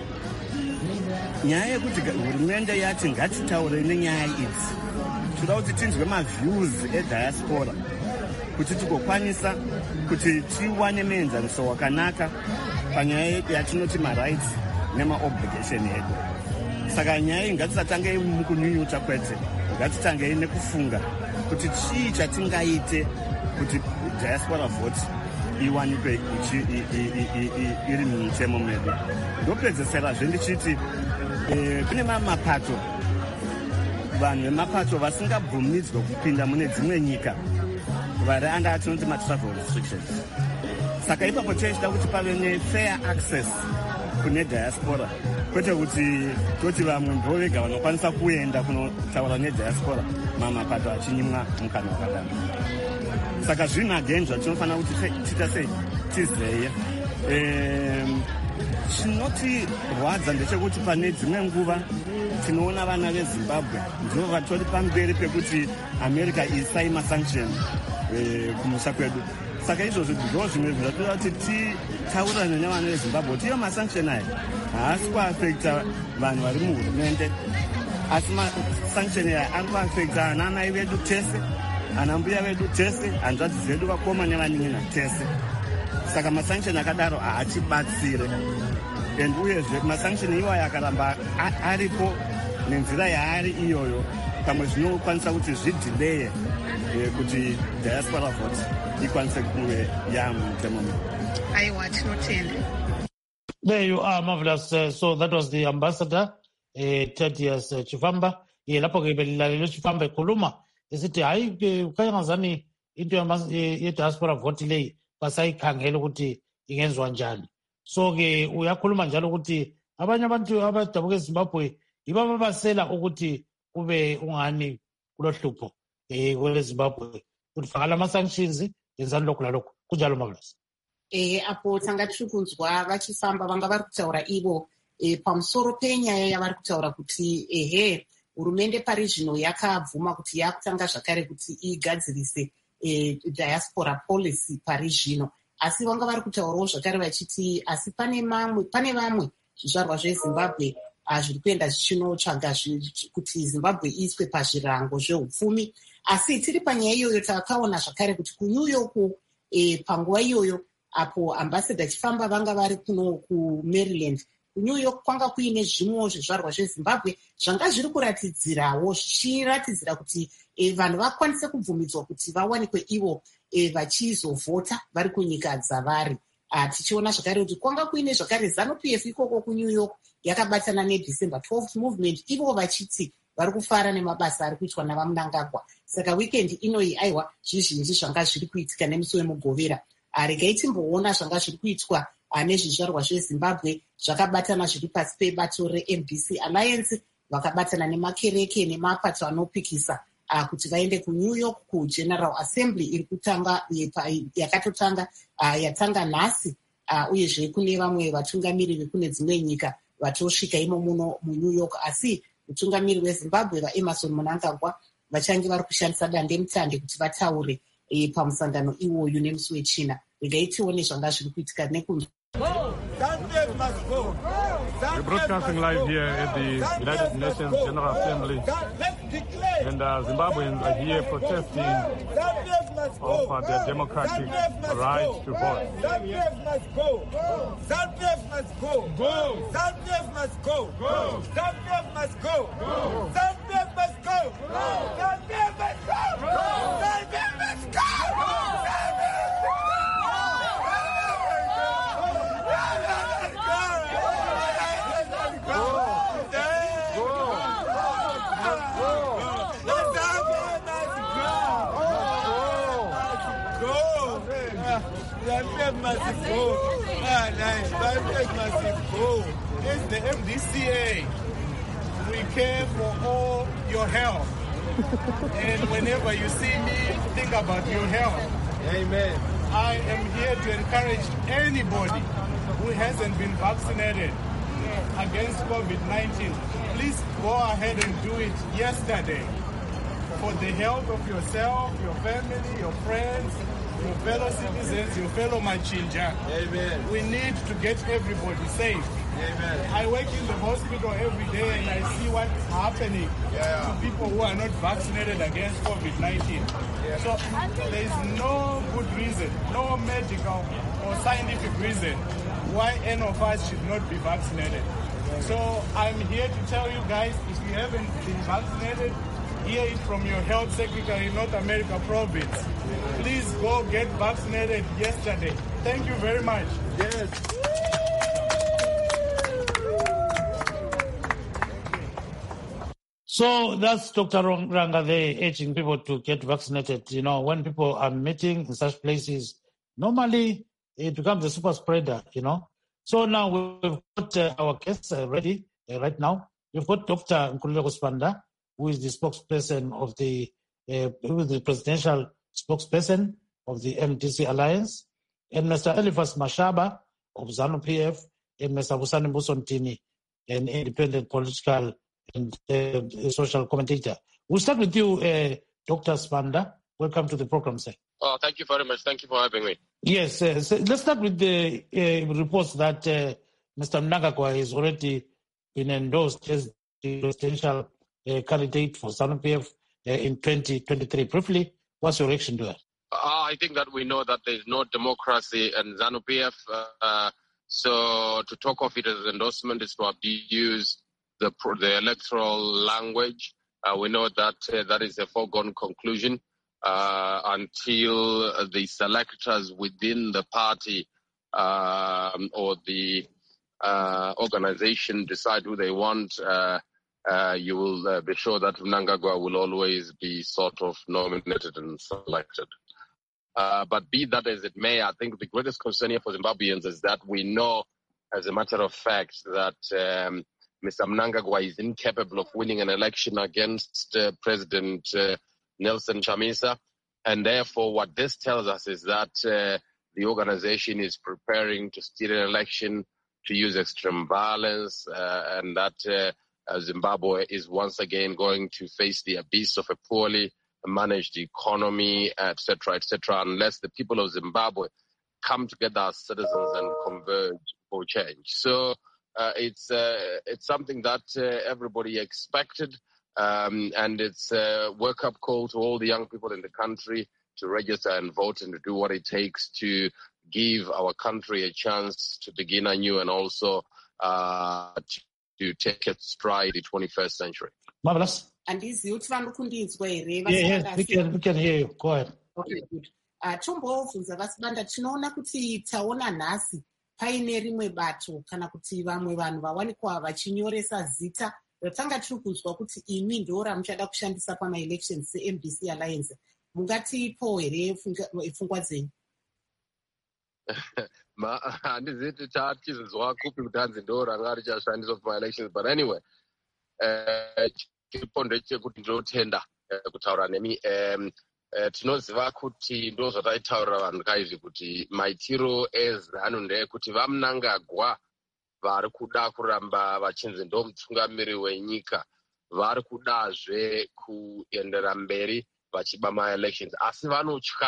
Nyaya yekuti hurumende yati ngatitaure nenyaya idzi, toda kuti tinzwe maviews ediaspora kuti tigokwanisa kuti tiwane muenzaniso wakanaka panyaya yatinoti marights nemaobligation edu. Saka nyaya iyi ngatisatangei mukunyunyuta kwete, ngatitangei nekufunga kuti chii chatingaite kuti diaspora vote iwanikwe iri mumutemo medu. Ndopedzeserazve ndichiti kune mapato, vanhu vemapato vasingabvumidzwe kupinda mune dzimwe nyika vari anga atinoti matravel restrictions. Saka ipapo tichida kuti pave nefair access kune diaspora, kwete kuti toti vamwe ndo vega vanokwanisa kuenda kunotaura nediaspora mamapato achinyimwa mukana wakadaro. Saka zvinhu again zvatinofanira kuti tiita sei tizeye. Chinotirwadza ndechekuti pane dzimwe nguva tinoona vana veZimbabwe ndivo vatori pamberi pekuti America isai masanction kumusha kwedu. Saka izvozvo ndo zvimwe zvatoda kuti titaurane nevana veZimbabwe kuti iyo masanction aya haasi kuafekta vanhu vari muhurumende, asi masanction aya ari kuafekta anamai vedu tese, anambuya vedu tese, hanzvadzi dzedu, vakoma nevanin'ina tese. Saka masanction akadaro haatibatsire. And uyezve masanction iwayo akaramba aripo nenzira yaari iyoyo, pamwe zvinokwanisa kuti zvidhileye kuti diaspora vote ikwanise kuve yamutemo. Aiwa, tinotenda. There you are, marvelous. So that was the ambassador, Thaddeus Chifamba. Lapho ke belalelo Chifamba ekhuluma esithi hayi ukayangazani into ye-diaspora vote leyi basayikhangela ukuthi ingenziwa njani. So ke uyakhuluma njalo ukuthi abanye abantu abadabuka eZimbabwe yibo babasela ukuthi kube ungani kulohlupho kwele Zimbabwe kuti fakala ama-sanctions yenzani lokhu lalokhu kunjalo marvelous. Apo tanga tiri kunzwa vachifamba vanga vari kutaura ivo pamusoro penyaya yavari kutaura kuti hurumende pari zvino yakabvuma kuti yakutanga zvakare kuti igadzirise diaspora policy pari zvino, asi vanga vari kutaurawo zvakare vachiti asi pane vamwe zvizvarwa zveZimbabwe zviri kuenda zvichinotsvaga kuti Zimbabwe iiswe pazvirango zveupfumi. Asi tiri panyaya iyoyo takaona zvakare kuti kuNew York panguva iyoyo apo ambassador Chifamba vanga vari kuno kuMaryland, kuNew York kwanga kuine zvimwewo zvizvarwa zveZimbabwe zvanga zviri kuratidzirawo zvichiratidzira kuti vanhu vakwanise kubvumidzwa kuti vawanikwe ivo vachizovhota vari kunyika dzavari. Tichiona zvakare kuti kwanga kuine zvakare ZANU-PF ikoko kuNew York yakabatana neDecember 12th movement, ivo vachiti vari kufara nemabasa ari kuitwa navaMnangagwa. Saka weekend inoyi aiwa zvizhinji zvanga zviri kuitika nemusi wemugovera. Regai timboona zvanga zviri kuitwa nezvizvarwa zveZimbabwe zvakabatana zviri pasi pebato reMBC Alliance, vakabatana nemakereke nemapato anopikisa kuti vaende kuNew York kuGeneral Assembly iri kutanga yakatotanga yatanga nhasi, uyezve kune vamwe vatungamiriri kune dzimwe nyika vatosvika imo muno muNew York. Asi mutungamiriri weZimbabwe vaEmerson Mnangagwa vachange vari kushandisa dandemutande kuti vataure pamusangano iwoyu nemusi wechina. Regai tione zvanga zviri kuitika nekunzwa. We're broadcasting live here at the United Nations General Assembly, and Zimbabweans are here protesting of their democratic right to vote. ZANU-PF must go! ZANU-PF must go! ZANU-PF must go! ZANU-PF must go! ZANU-PF must go! ZANU-PF must go! ZANU-PF must go! ZANU-PF must go. ZANU-PF must go. It's the MDCA. We care for all your health. And whenever you see me, think about your health. Amen. I am here to encourage anybody who hasn't been vaccinated against COVID-19. Please go ahead and do it yesterday for the health of yourself, your family, your friends, your fellow citizens, your fellow Machinja. Amen. We need to get everybody safe. I work in the hospital every day and I see what's happening to people who are not vaccinated against COVID-19. So there's no good reason, no medical or scientific reason why any of us should not be vaccinated. So I'm here to tell you guys, if you haven't been vaccinated, hear it from your health secretary in North America province. Please go get vaccinated yesterday. Thank you very much. Yes. So that's Dr. Ranga there urging people to get vaccinated. You know, when people are meeting in such places, normally it becomes a super spreader, you know. So now we've got our guests ready right now. We've got Dr. Nkululeko Sibanda, who is the spokesperson of the presidential spokesperson of the MDC Alliance, and Mr. Eliphas Mashaba of ZANU-PF, and Mr. Busani Mbusontini, an independent political and social commentator. We'll start with you, Dr. Sibanda. Welcome to the program, sir. Oh, thank you very much. Thank you for having me. Yes, so let's start with the reports that Mr. Mnangagwa has already been endorsed as the presidential candidate for ZANU-PF in 2023. Briefly, what's your reaction to that? I think that we know that there's no democracy in ZANU-PF. So to talk of it as an endorsement is to abuse the electoral language. We know that that is a foregone conclusion until the selectors within the party or the organization decide who they want. You will be sure that Mnangagwa will always be sort of nominated and selected. But be that as it may, I think the greatest concern here for Zimbabweans is that we know, as a matter of fact, that Mr. Mnangagwa is incapable of winning an election against President Nelson Chamisa. And therefore, what this tells us is that the organization is preparing to steal an election, to use extreme violence, and that Zimbabwe is once again going to face the abyss of a poorly managed economy, etc., unless the people of Zimbabwe come together as citizens and converge for change. So it's something that everybody expected, and it's a wake-up call to all the young people in the country to register and vote and to do what it takes to give our country a chance to begin anew and also to take its stride the 21st century. Marvelous. Yes, we can hear you. Go ahead. Okay, good. Tombobvunza vaSibanda, tinoona kuti taona nhasi paine rimwe bato kana kuti vamwe vanhu vawanikwa vachinyoresa zita ratanga tiri kuzwa kuti imi ndo ramuchada kushandisa pamaelections seMDC Alliance. Mungatipo here pfungwa dzenyu? Handizivi kuti tachizozwa kupi kuti hanzi ndo ranga richashandiswa pamaelections, but anyway, chiripo ndechekuti ndinotenda kutaura nemi. Tinoziva kuti ndo zvataitaurira vanhu kaizvi kuti maitiro eZANU ndeyekuti vaMnangagwa vari kuda kuramba vachinzi ndo mutungamiri wenyika, vari kudazve kuendera mberi vachiba maelections, asi vanotya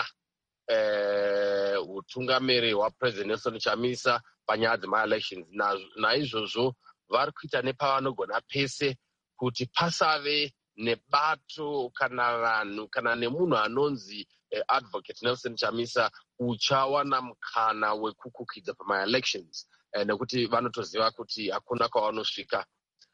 utungamiri hwapresident Nelson Chamisa panyaya dzemaelections. Naizvozvo vari kuita nepavanogona pese kuti pasave nebato kana vanhu kana nemunhu anonzi advocate Nelson Chamisa uchawana mukana wekukukidza pamaelections, nekuti vanotoziva kuti hakuna kwavanosvika.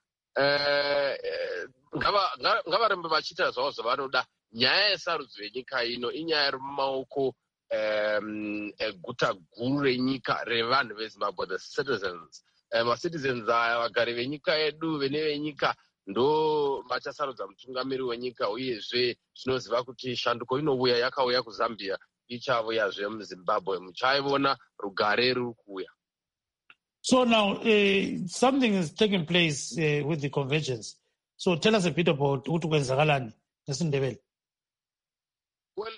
Ngavarembe vachiita zvavo zvavanoda. Nyaya yesarudzo yenyika ino inyaya iri mumaoko eguta guru renyika revanhu veZimbabwe, the citizens. Macitizens aya, vagari venyika yedu, vene venyika ndo vachasarudza mutungamiri wenyika, uyezve tinoziva kuti shanduko inouya yakauya kuZambia ichauyazve muZimbabwe, muchaivona rugare ruri kuuya. So now something is taking place with the convergence. So tell us a bit about ukuthi kwenzakalani nesiNdebele. Well,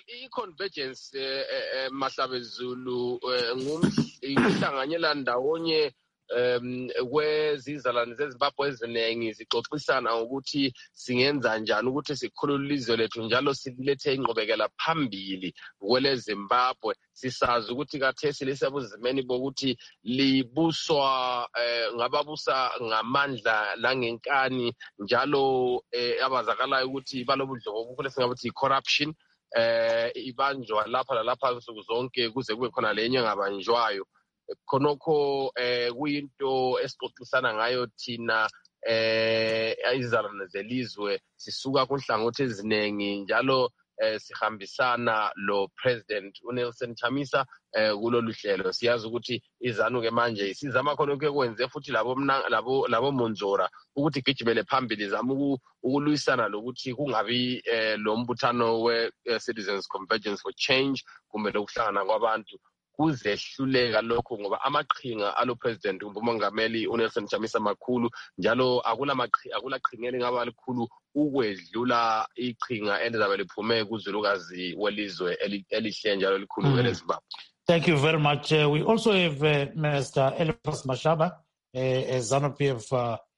i-convergence Mahlabezulu inhlanganyela ndawonye kwezizalwane zeZimbabwe eziningi zixoxisana ukuthi singenza njani ukuthi sikhulule ilizwe lethu njalo silethe ingqubekela phambili kwele Zimbabwe. Sisazi ukuthi kathesi lisebuzimeni bokuthi libuswa ngababusa ngamandla langenkani njalo abazakalayo ukuthi balobudloko obukhulu esingabuthi corruption ibanjwa lapha lalapha nsuku zonke kuze kube khona lenye engabanjwayo. Khonokho kuyinto esixoxisana ngayo thina izizalwane zelizwe sisuka kunhlangothi eziningi njalo sihambisana lo President uNelson Chamisa kulolu hlelo. Siyazi ukuthi iZANU-ke manje sizama khonokho ekwenze futhi labo Monzora ukuthi gijimele phambili zama ukulwisana lokuthi kungabi lo mbuthano we-Citizens Convergence for Change kumbe lokuhlangana kwabantu kuzehluleka lokho ngoba amaqhinga alo President umongameli uNelson Chamisa makhulu njalo akulaqhinga elingaba likhulu ukwedlula iqhinga elizabe liphume kuzulukazi welizwe elihle njalo likhulu eleZimbabwe. Thank you very much. We also have Mr. Elifas Mashaba, a ZANU-PF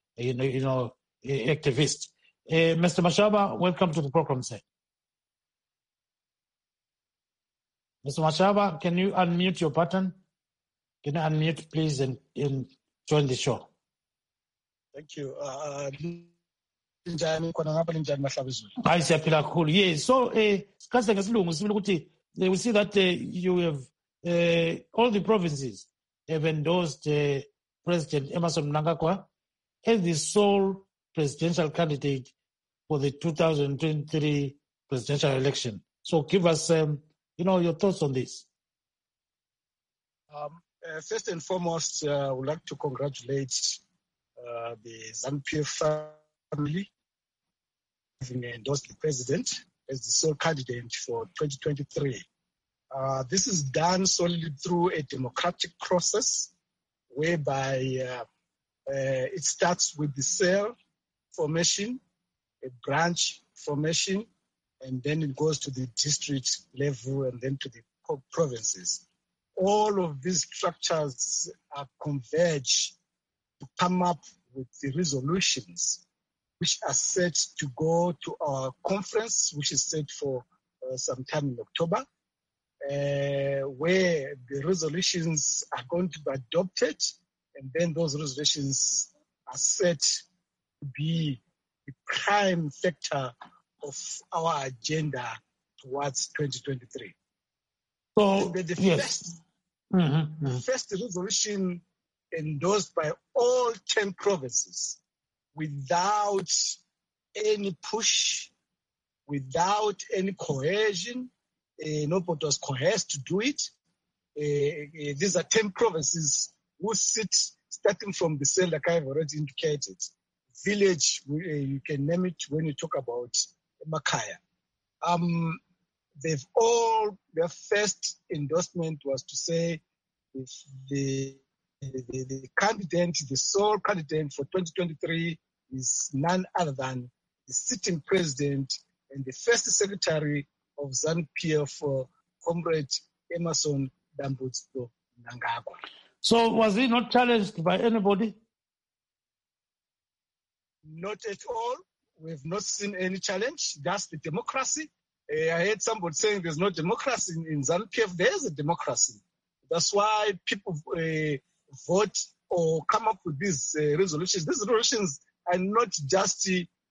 activist. Mr. Mashaba, welcome to the program, sir. Mr. Mashaba, can you unmute your button? Can you unmute, please, and join the show? Thank you. Yes, so we see that you have all the provinces have endorsed President Emmerson Mnangagwa as the sole presidential candidate for the 2023 presidential election. So give us your thoughts on this. First and foremost, I would like to congratulate the ZANU-PF family having endorsed the president as the sole candidate for 2023. This is done solely through a democratic process whereby it starts with the cell formation, a branch formation, and then it goes to the district level and then to the provinces. All of these structures converge to come up with the resolutions which are set to go to our conference, which is set for sometime in October, where the resolutions are going to be adopted, and then those resolutions are set to be the prime factor of our agenda towards 2023. So the first resolution endorsed by all 10 provinces without any push, without any coercion. Nobody was coerced to do it. These are 10 provinces who sit, starting from the cell, like I've already indicated. Village, you can name it when you talk about Makaya. Their first endorsement was to say if the candidate, the sole candidate for 2023 is none other than the sitting president and the first secretary of ZANU-PF, Comrade Emmerson Dambudzo Mnangagwa. So was he not challenged by anybody? Not at all. We've not seen any challenge. That's the democracy. I heard somebody saying there's no democracy in ZANU-PF. There is a democracy. That's why people vote or come up with these resolutions. These resolutions are not just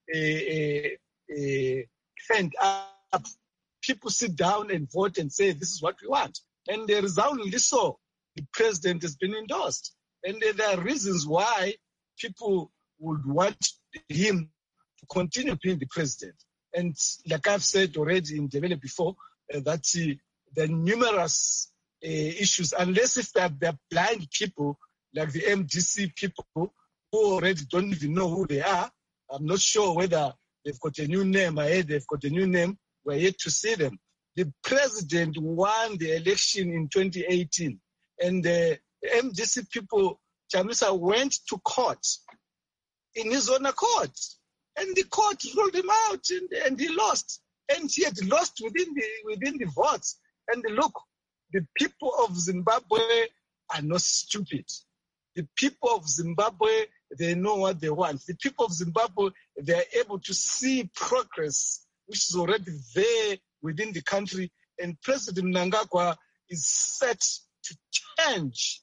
hand up. People sit down and vote and say, this is what we want. And resoundingly so, the president has been endorsed. And there are reasons why people would want him to continue being the president. And like I've said already in Ndebele before, that there are numerous issues, unless if they're blind people, like the MDC people, who already don't even know who they are. I'm not sure whether they've got a new name. I heard they've got a new name. We're yet to see them. The president won the election in 2018, and the MDC people, Chamisa, went to court in his own accord, and the court ruled him out, and he lost. And he had lost within the votes. And look, the people of Zimbabwe are not stupid. The people of Zimbabwe, they know what they want. The people of Zimbabwe, they are able to see progress, which is already there within the country. And President Mnangagwa is set to change.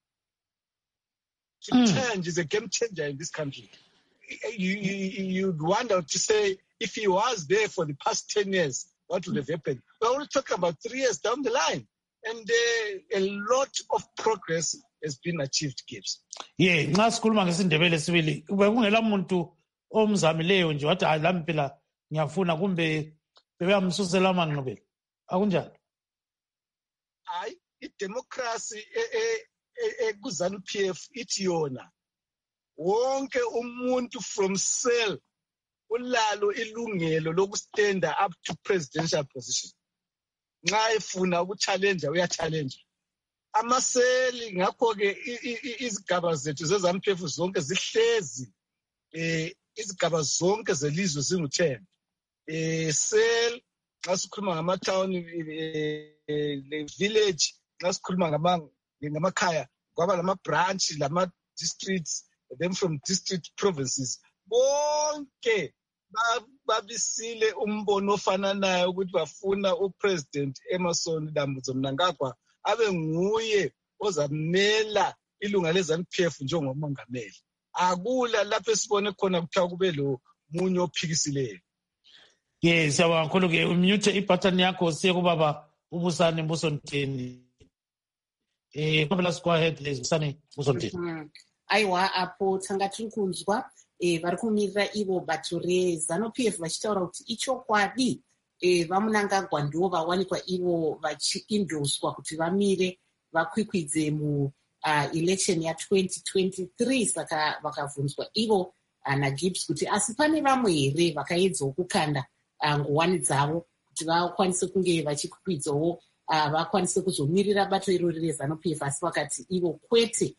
Change is a game changer in this country. You'd wonder to say, if he was there for the past 10 years, what would have happened? We're only talking about 3 years down the line. And a lot of progress has been achieved, Gibbs. Yeah, nxa sikhuluma ngesindebele sibili bekungela muntu omzamileyo nje wathi hayi lami phela ngiyafuna kumbe bebeyamsusela amanqibela akunjalo. Hayi idemocracy ku-ZANU-PF ithi yona wonke umuntu from cell ulalo ilungelo lokustanda up to presidential position. Nxa efuna ukuchallenge uyachallenge. Amaseli ngakho-ke izigaba zethu ze-ZANU-PF zonke zihlezi izigaba zonke zelizwe zingu-10. Cell nxa sikhuluma ngama-town le-village nxa sikhuluma ngamakhaya kwaba lama-branch lama-districts, then from district provinces bonke babisile umbono ofananayo ukuthi bafuna uPresident Emmerson Dambudzo Mnangagwa abe nguye ozamela ilunga le-ZANU-PF njengomongameli. Akula lapho esibone khona kuthiwa kube lo munye ophikisileyo. Yes, siyabonga kakhulu-ke umute ibutton yakho siye kubaba uBusani Mbusonteni. Let's go ahead, Busani Mbusonteni. Aiwa apo tanga tiri kunzwa vari kumirira ivo bato reZANU-PF vachitaura kuti ichokwadi vaMnangagwa ndivo vawanikwa ivo vachiindoswa kuti vamire vakwikwidze muelection ya2023. Saka vakabvunzwa ivo naGibbs kuti asi pane vamwe here vakaedzawo kukanda nguwani dzavo kuti vakwanise kunge vachikwikwidzawo vakwanise kuzomirira bato irori reZANU-PF, asi vakati ivo kwete.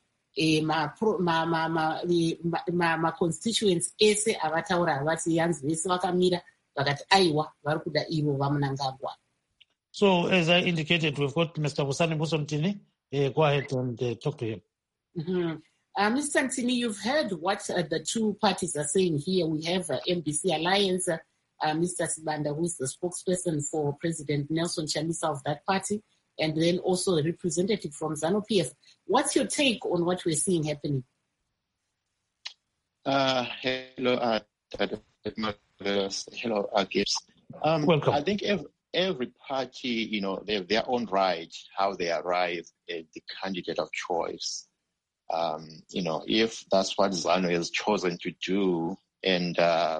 Ma-constituents ese avataura havati yanzi vese vakamira vakati aiwa vari kuda ivo vaMnangagwa. So as I indicated, we've got Mr. Busani Mbusonteni. Go ahead and talk to him. Mr. Ntini, you've heard what the two parties are saying here. We have MBC Alliance, Mr. Sibanda, who is the spokesperson for President Nelson Chamisa of that party, and then also a representative from ZANU-PF. What's your take on what we're seeing happening? Hello, hello, Gibbs. Welcome. I think every party, they have their own right how they arrive at the candidate of choice. If that's what ZANU has chosen to do, and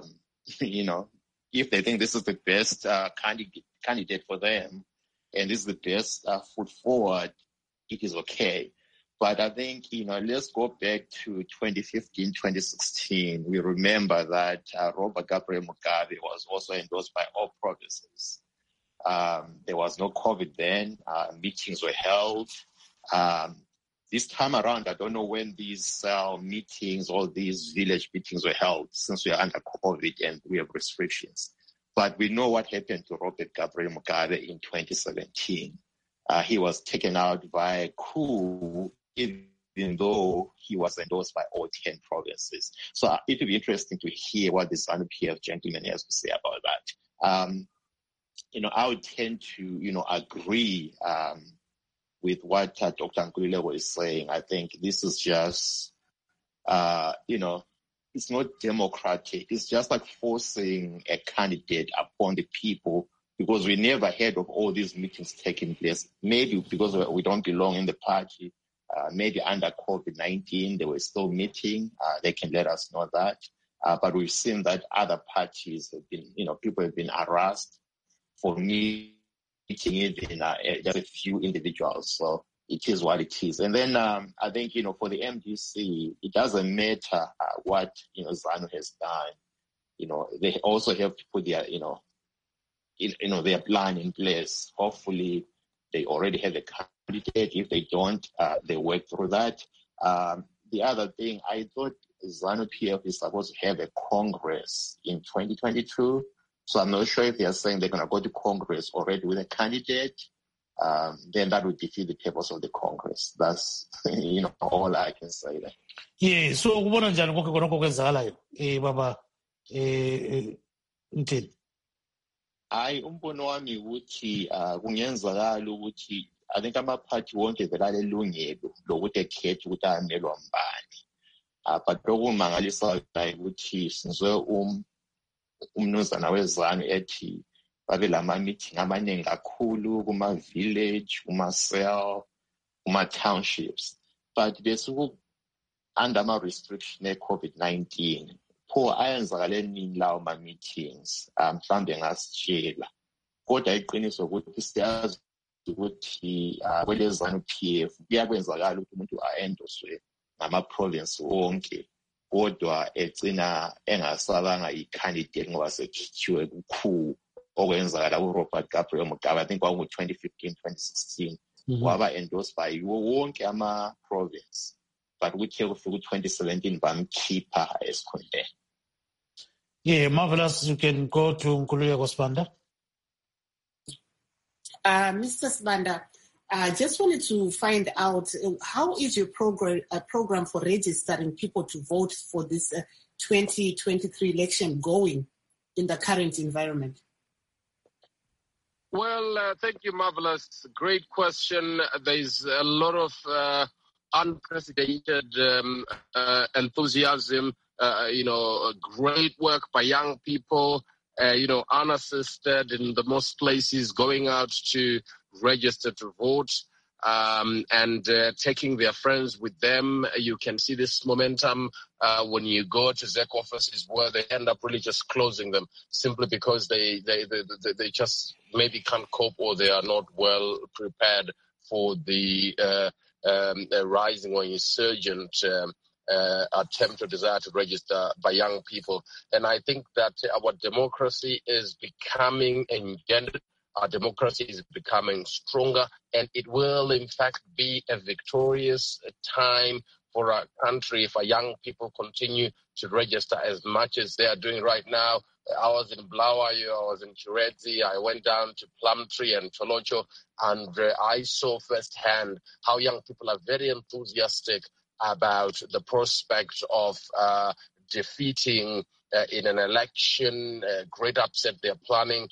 if they think this is the best candidate for them, and this is the best foot forward, it is okay. But I think, let's go back to 2015, 2016. We remember that Robert Gabriel Mugabe was also endorsed by all provinces. There was no COVID then. Meetings were held. This time around, I don't know when these meetings or these village meetings were held, since we are under COVID and we have restrictions. But we know what happened to Robert Gabriel Mugabe in 2017. He was taken out by a coup, even though he was endorsed by all 10 provinces. So it will be interesting to hear what the ZANU-PF gentleman has to say about that. I would tend to, agree with what Dr. Nkulile was saying. I think this is just, it's not democratic. It's just like forcing a candidate upon the people, because we never heard of all these meetings taking place. Maybe because we don't belong in the party, maybe under COVID-19, they were still meeting. They can let us know that. But we've seen that other parties have been, people have been harassed for meeting even just a few individuals. So it is what it is. And then I think, for the MDC, it doesn't matter what, ZANU has done. They also have to put their, their plan in place. Hopefully, they already have a candidate. If they don't, they work through that. The other thing, I thought ZANU-PF is supposed to have a Congress in 2022. So I'm not sure if they are saying they're going to go to Congress already with a candidate. then that would defeat the purpose of the Congress. That's, all I can say there. Yeah, so kubona njani konke konke okwenzakalayo baba Mtheni? Hayi, umbono wami ukuthi kungenzakala ukuthi I think amaphathi wonke vele alelungelo lokuthi ekhethe ukuthi amelwa mbani. But okumangalisayo ukuthi sizwe umnumzana weZanu ethi babe lama-meeting amaningi kakhulu kuma-village, kuma-cell, kuma-townships. But besuku under ama-restriction e-COVID-19, pho ayenzakale nini lawo ma-meetings, mhlawumbe ngasitshela. Kodwa iqiniso ukuthi siyazi ukuthi kwele ZANU-PF kuyakwenzakala ukuthi umuntu a-endoswe ngama-province wonke, kodwa egcina engasabanga i-candidate ngoba sekhitshiwe kukhulu okwenzakala uRobert Gabriel Mugabe. I think kwakungu-2015, 2016. Waba endorsed by wonke ama-province. But kuthe kufika u-2017 bamkhipha esikhundleni. Yeah, Marvelous, you can go to Nkululeko Sibanda. Mr. Sibanda, I just wanted to find out how is your program for registering people to vote for this 2023 election going in the current environment? Well, thank you, Marvelous. Great question. There's a lot of unprecedented enthusiasm, great work by young people, unassisted in the most places, going out to register to vote and taking their friends with them. You can see this momentum when you go to ZEC offices where they end up really just closing them simply because they just maybe can't cope or they are not well prepared for the rising or insurgent attempt or desire to register by young people. And I think that our democracy is becoming engendered. Our democracy is becoming stronger, and it will, in fact, be a victorious time for our country if our young people continue to register as much as they are doing right now. I was in Bulawayo, I was in Chiredzi, I went down to Plumtree and Tolocho, and I saw firsthand how young people are very enthusiastic about the prospect of defeating in an election, great upset they're planning,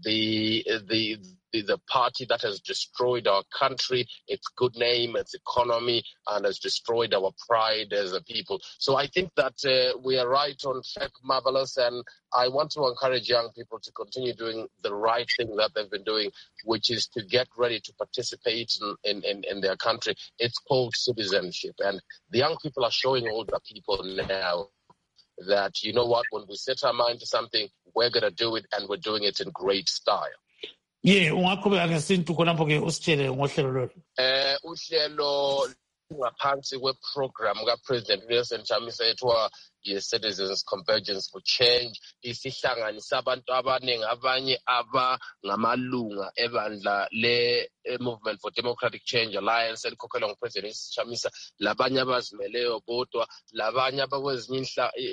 the party that has destroyed our country, its good name, its economy, and has destroyed our pride as a people. So I think that we are right on track, Marvelous, and I want to encourage young people to continue doing the right thing that they've been doing, which is to get ready to participate in their country. It's called citizenship, and the young people are showing older people now that, you know what, when we set our mind to something, we're going to do it, and we're doing it in great style. Yeah, ungaqhubeka ngesintu khonapho ke usitshele ngohlelo lolu. Uhlelo ngaphansi kweprogram kaPresident Nelson Chamisa ethiwa ye-Citizens Convergence for Change, isihlanganisa abantu abaningi, abanye abangamalunga ebandla le-Movement for Democratic Change Alliance elikhokhelwa nguPresident Chamisa, labanye abazimeleyo bodwa, labanye abakwezinye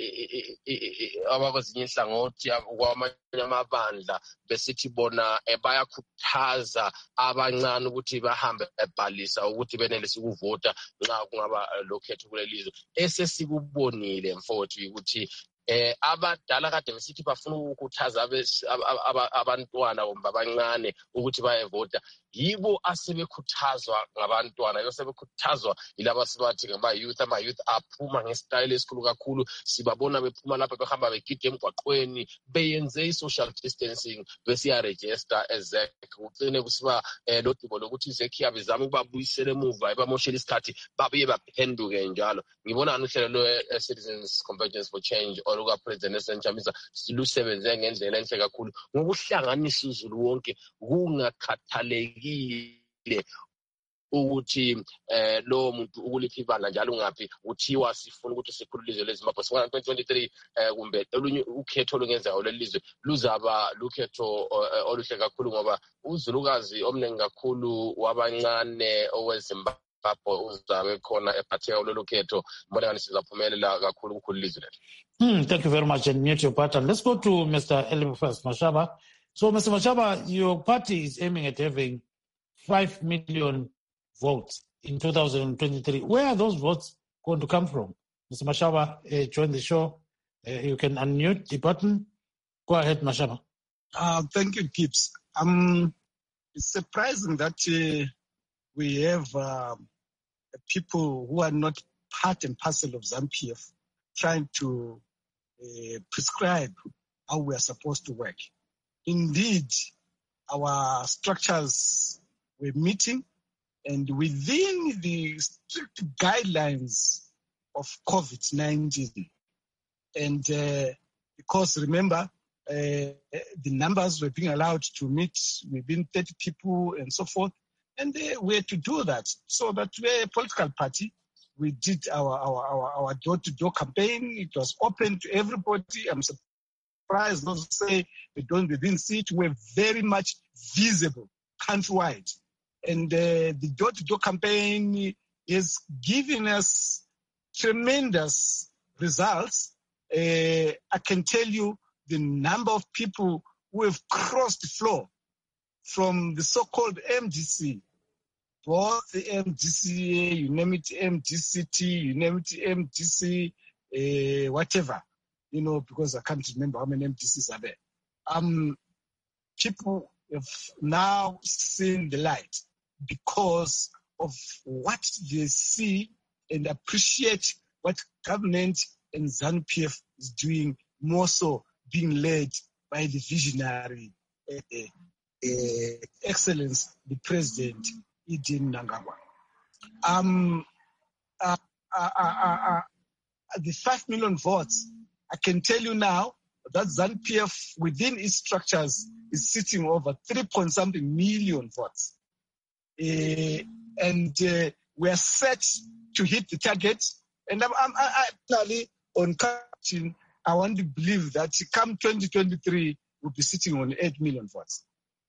inhlangothi kwamanye amabandla besithi bona bayakhuthaza abancane ukuthi bahambe ebhalisa ukuthi benelise ukuvota nxa kungaba lokhetho kulelizwe. Esesikubonile mfowethu ukuthi abadala kade besithi bafuna ukukhuthaza abantwana kumbe abancane ukuthi bayevota, yibo asebekhuthazwa ngabantwana, yibo asebekhuthazwa yilaba sibathi ngama-youth. Ama-youth aphuma ngesitayile esikhulu kakhulu, sibabona bephuma lapha behamba begide emgwaqweni beyenze i-social distancing besiyarejista ezek. Kucine kusiba lo dubo lokuthi izek yabo izame ukubabuyisela emuva ibamoshela isikhathi babuye baphenduke njalo. Ngibona uhlelo lwe-Citizens Convergence for Change olukaPresident Nelson Chamisa silusebenze ngendlela enhle kakhulu ngokuhlanganisa uzulu wonke kungakhathalekile ukuthi lo muntu ukuliphi ibandla njalo ngaphi uthiwa sifuna ukuthi sikhulule izwe leZimbabwe. Singana 2023 kumbe olunye ukhetho olungenzeka olelizwe luzaba lukhetho oluhle kakhulu ngoba uzulukazi omningi kakhulu wabancane oweZimbabwe uzabe khona ephatheka kulolu khetho. Mbona ngani sizaphumelela kakhulu ukukhulula izwe lethu. Thank you very much, and mute your pattern. Let's go to Mr. Elifas Mashaba. So, Mr. Mashaba, your party is aiming at having 5 million votes in 2023. Where are those votes going to come from? Mr. Mashaba, join the show. You can unmute the button. Go ahead, Mashaba. Thank you, Gibbs. It's surprising that we have people who are not part and parcel of ZANU-PF trying to prescribe how we are supposed to work. Indeed, our structures were meeting, and within the strict guidelines of COVID-19. And because remember, the numbers were being allowed to meet within 30 people and so forth. And we had to do that. So that we're a political party. We did our door-to-door campaign. It was open to everybody. I'm surprised not to say we didn't see it. We're very much visible countrywide. And the door-to-door campaign is giving us tremendous results. I can tell you the number of people who have crossed the floor from the so-called MDC, both the MDCA, you name it, MDCT, you name it, MDC, whatever, because I can't remember how many MDCs are there. People have now seen the light because of what they see and appreciate what government and ZANU-PF is doing, more so being led by the visionary excellence, the President, Edwin Mnangagwa. The 5 million votes, I can tell you now that ZANU-PF within its structures is sitting over 3-point-something million votes. And we are set to hit the target. And I'm actually on coaching. I want to believe that come 2023, we'll be sitting on 8 million votes.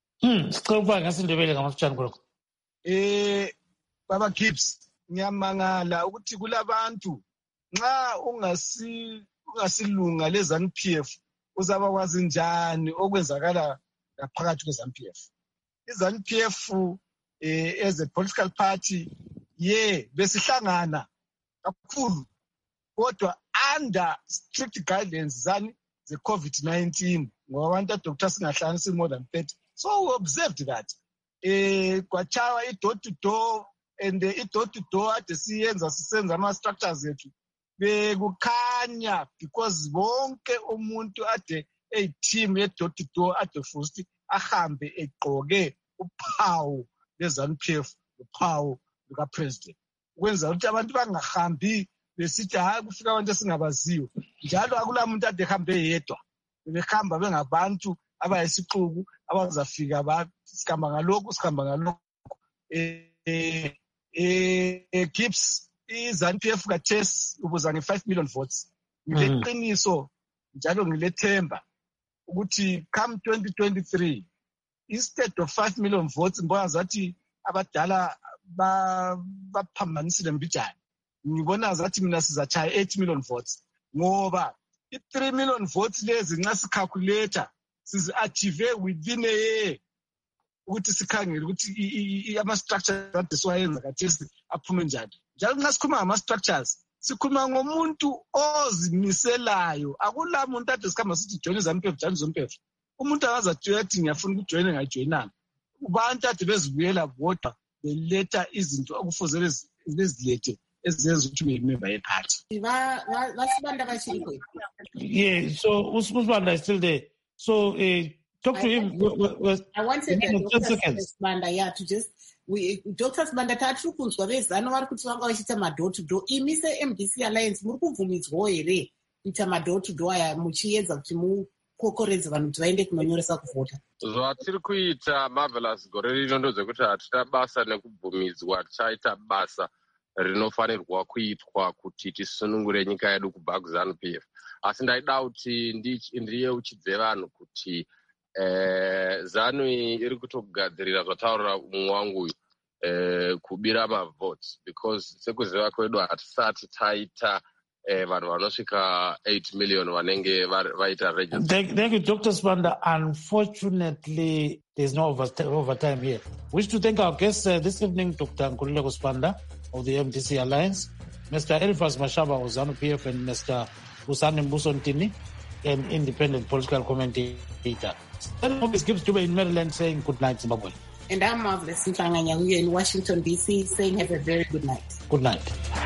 Baba Gibbs, ngiyamangala ukuthi kulabantu nxa ungasilunga leZANU-PF uzaba kwazi njani okwenzakala ngaphakathi kweZANU-PF. iZANU-PF as a political party besihlangana kakhulu kodwa under strict guidelines zani the COVID-19 ngoba abantu adoctor singahlanganisi more than 30. So we observed that kwachawa i-door to door and i-door to door ade sisenza ama-structures ethu bekukhanya because bonke umuntu ade team ye-door to door ade futhi ahambe egqoke uphawu lezANU-PF, uphawu luka-president ukwenza ukuthi abantu bangahambi besithi hayi kufika abantu esingabaziyo njalo akula muntu ade ehambe yedwa bebehamba bengabantu abayisixuku abazafika sikhamba ngalokhu Gibbs iZANU-PF kathesi ubuza nge-5 million votes. Ngileqiniso njalo ngilethemba ukuthi come 2023 instead of 5 million votes ngibona zathi abadala baphambanisile mbijani. Ngibona zathi mina sizachaya 8 million votes ngoba i-3 million votes lezi nxa sicalculator sizi-achieve within a year ukuthi sikhangele ukuthi ama-structures ade siwayenza kathesi aphume njani. Njalo nxa sikhuluma ngama-structures sikhuluma ngomuntu ozimiselayo. Akula muntu ade sikhamba sithi join ZANU-PF. Umuntu akazajoyina athi ngiyafuna ukujoyina ngajoyinanga. Abantu ade bezibuyela bodwa beletha izinto okufuzele bezilethe ezenza ukuthi ube yimember yephathi. Yeah, so Usmanda is still there. So talk to him. I wanted Dr. Sibanda, to just Dr. Sibanda tatiri kunzwa vezano vari kuti vanga vachiita mador to door. Imi seMDC Alliance muri kubvumidzwawo here kuita mador to door aya muchiedza kuti mukokoredze vanhu kuti vaende kunonyoresa kuvhota? Zvatiri kuita Marvelous gore rino ndozvekuti hatina basa nekubvumidzwa, tichaita basa rinofanirwa kuitwa kuti tisunungure nyika yedu kubva kuZANU-PF. Asi ndaida kuti ndiyeuchidze vanhu kuti ZANU iri kutogadzirira zvataurira umwe wangu uyu kubira mavotes because sekuziva kwedu hatisati taita vanhu vanosvika 8 million vanenge vaita register. Thank you, Dr. Spanda. Unfortunately, there's no overtime here. Wish to thank our guests this evening, Dr. Nkululeko Spanda of the MDC Alliance, Mr. Elifas Mashaba of ZANU-PF, and Mr. Usani Mbusontini, an independent political commentator. This gives Juba in Maryland saying good night, Zimbabwe. And I'm Marvelous Mfanganya in Washington, D.C., saying have a very good night. Good night.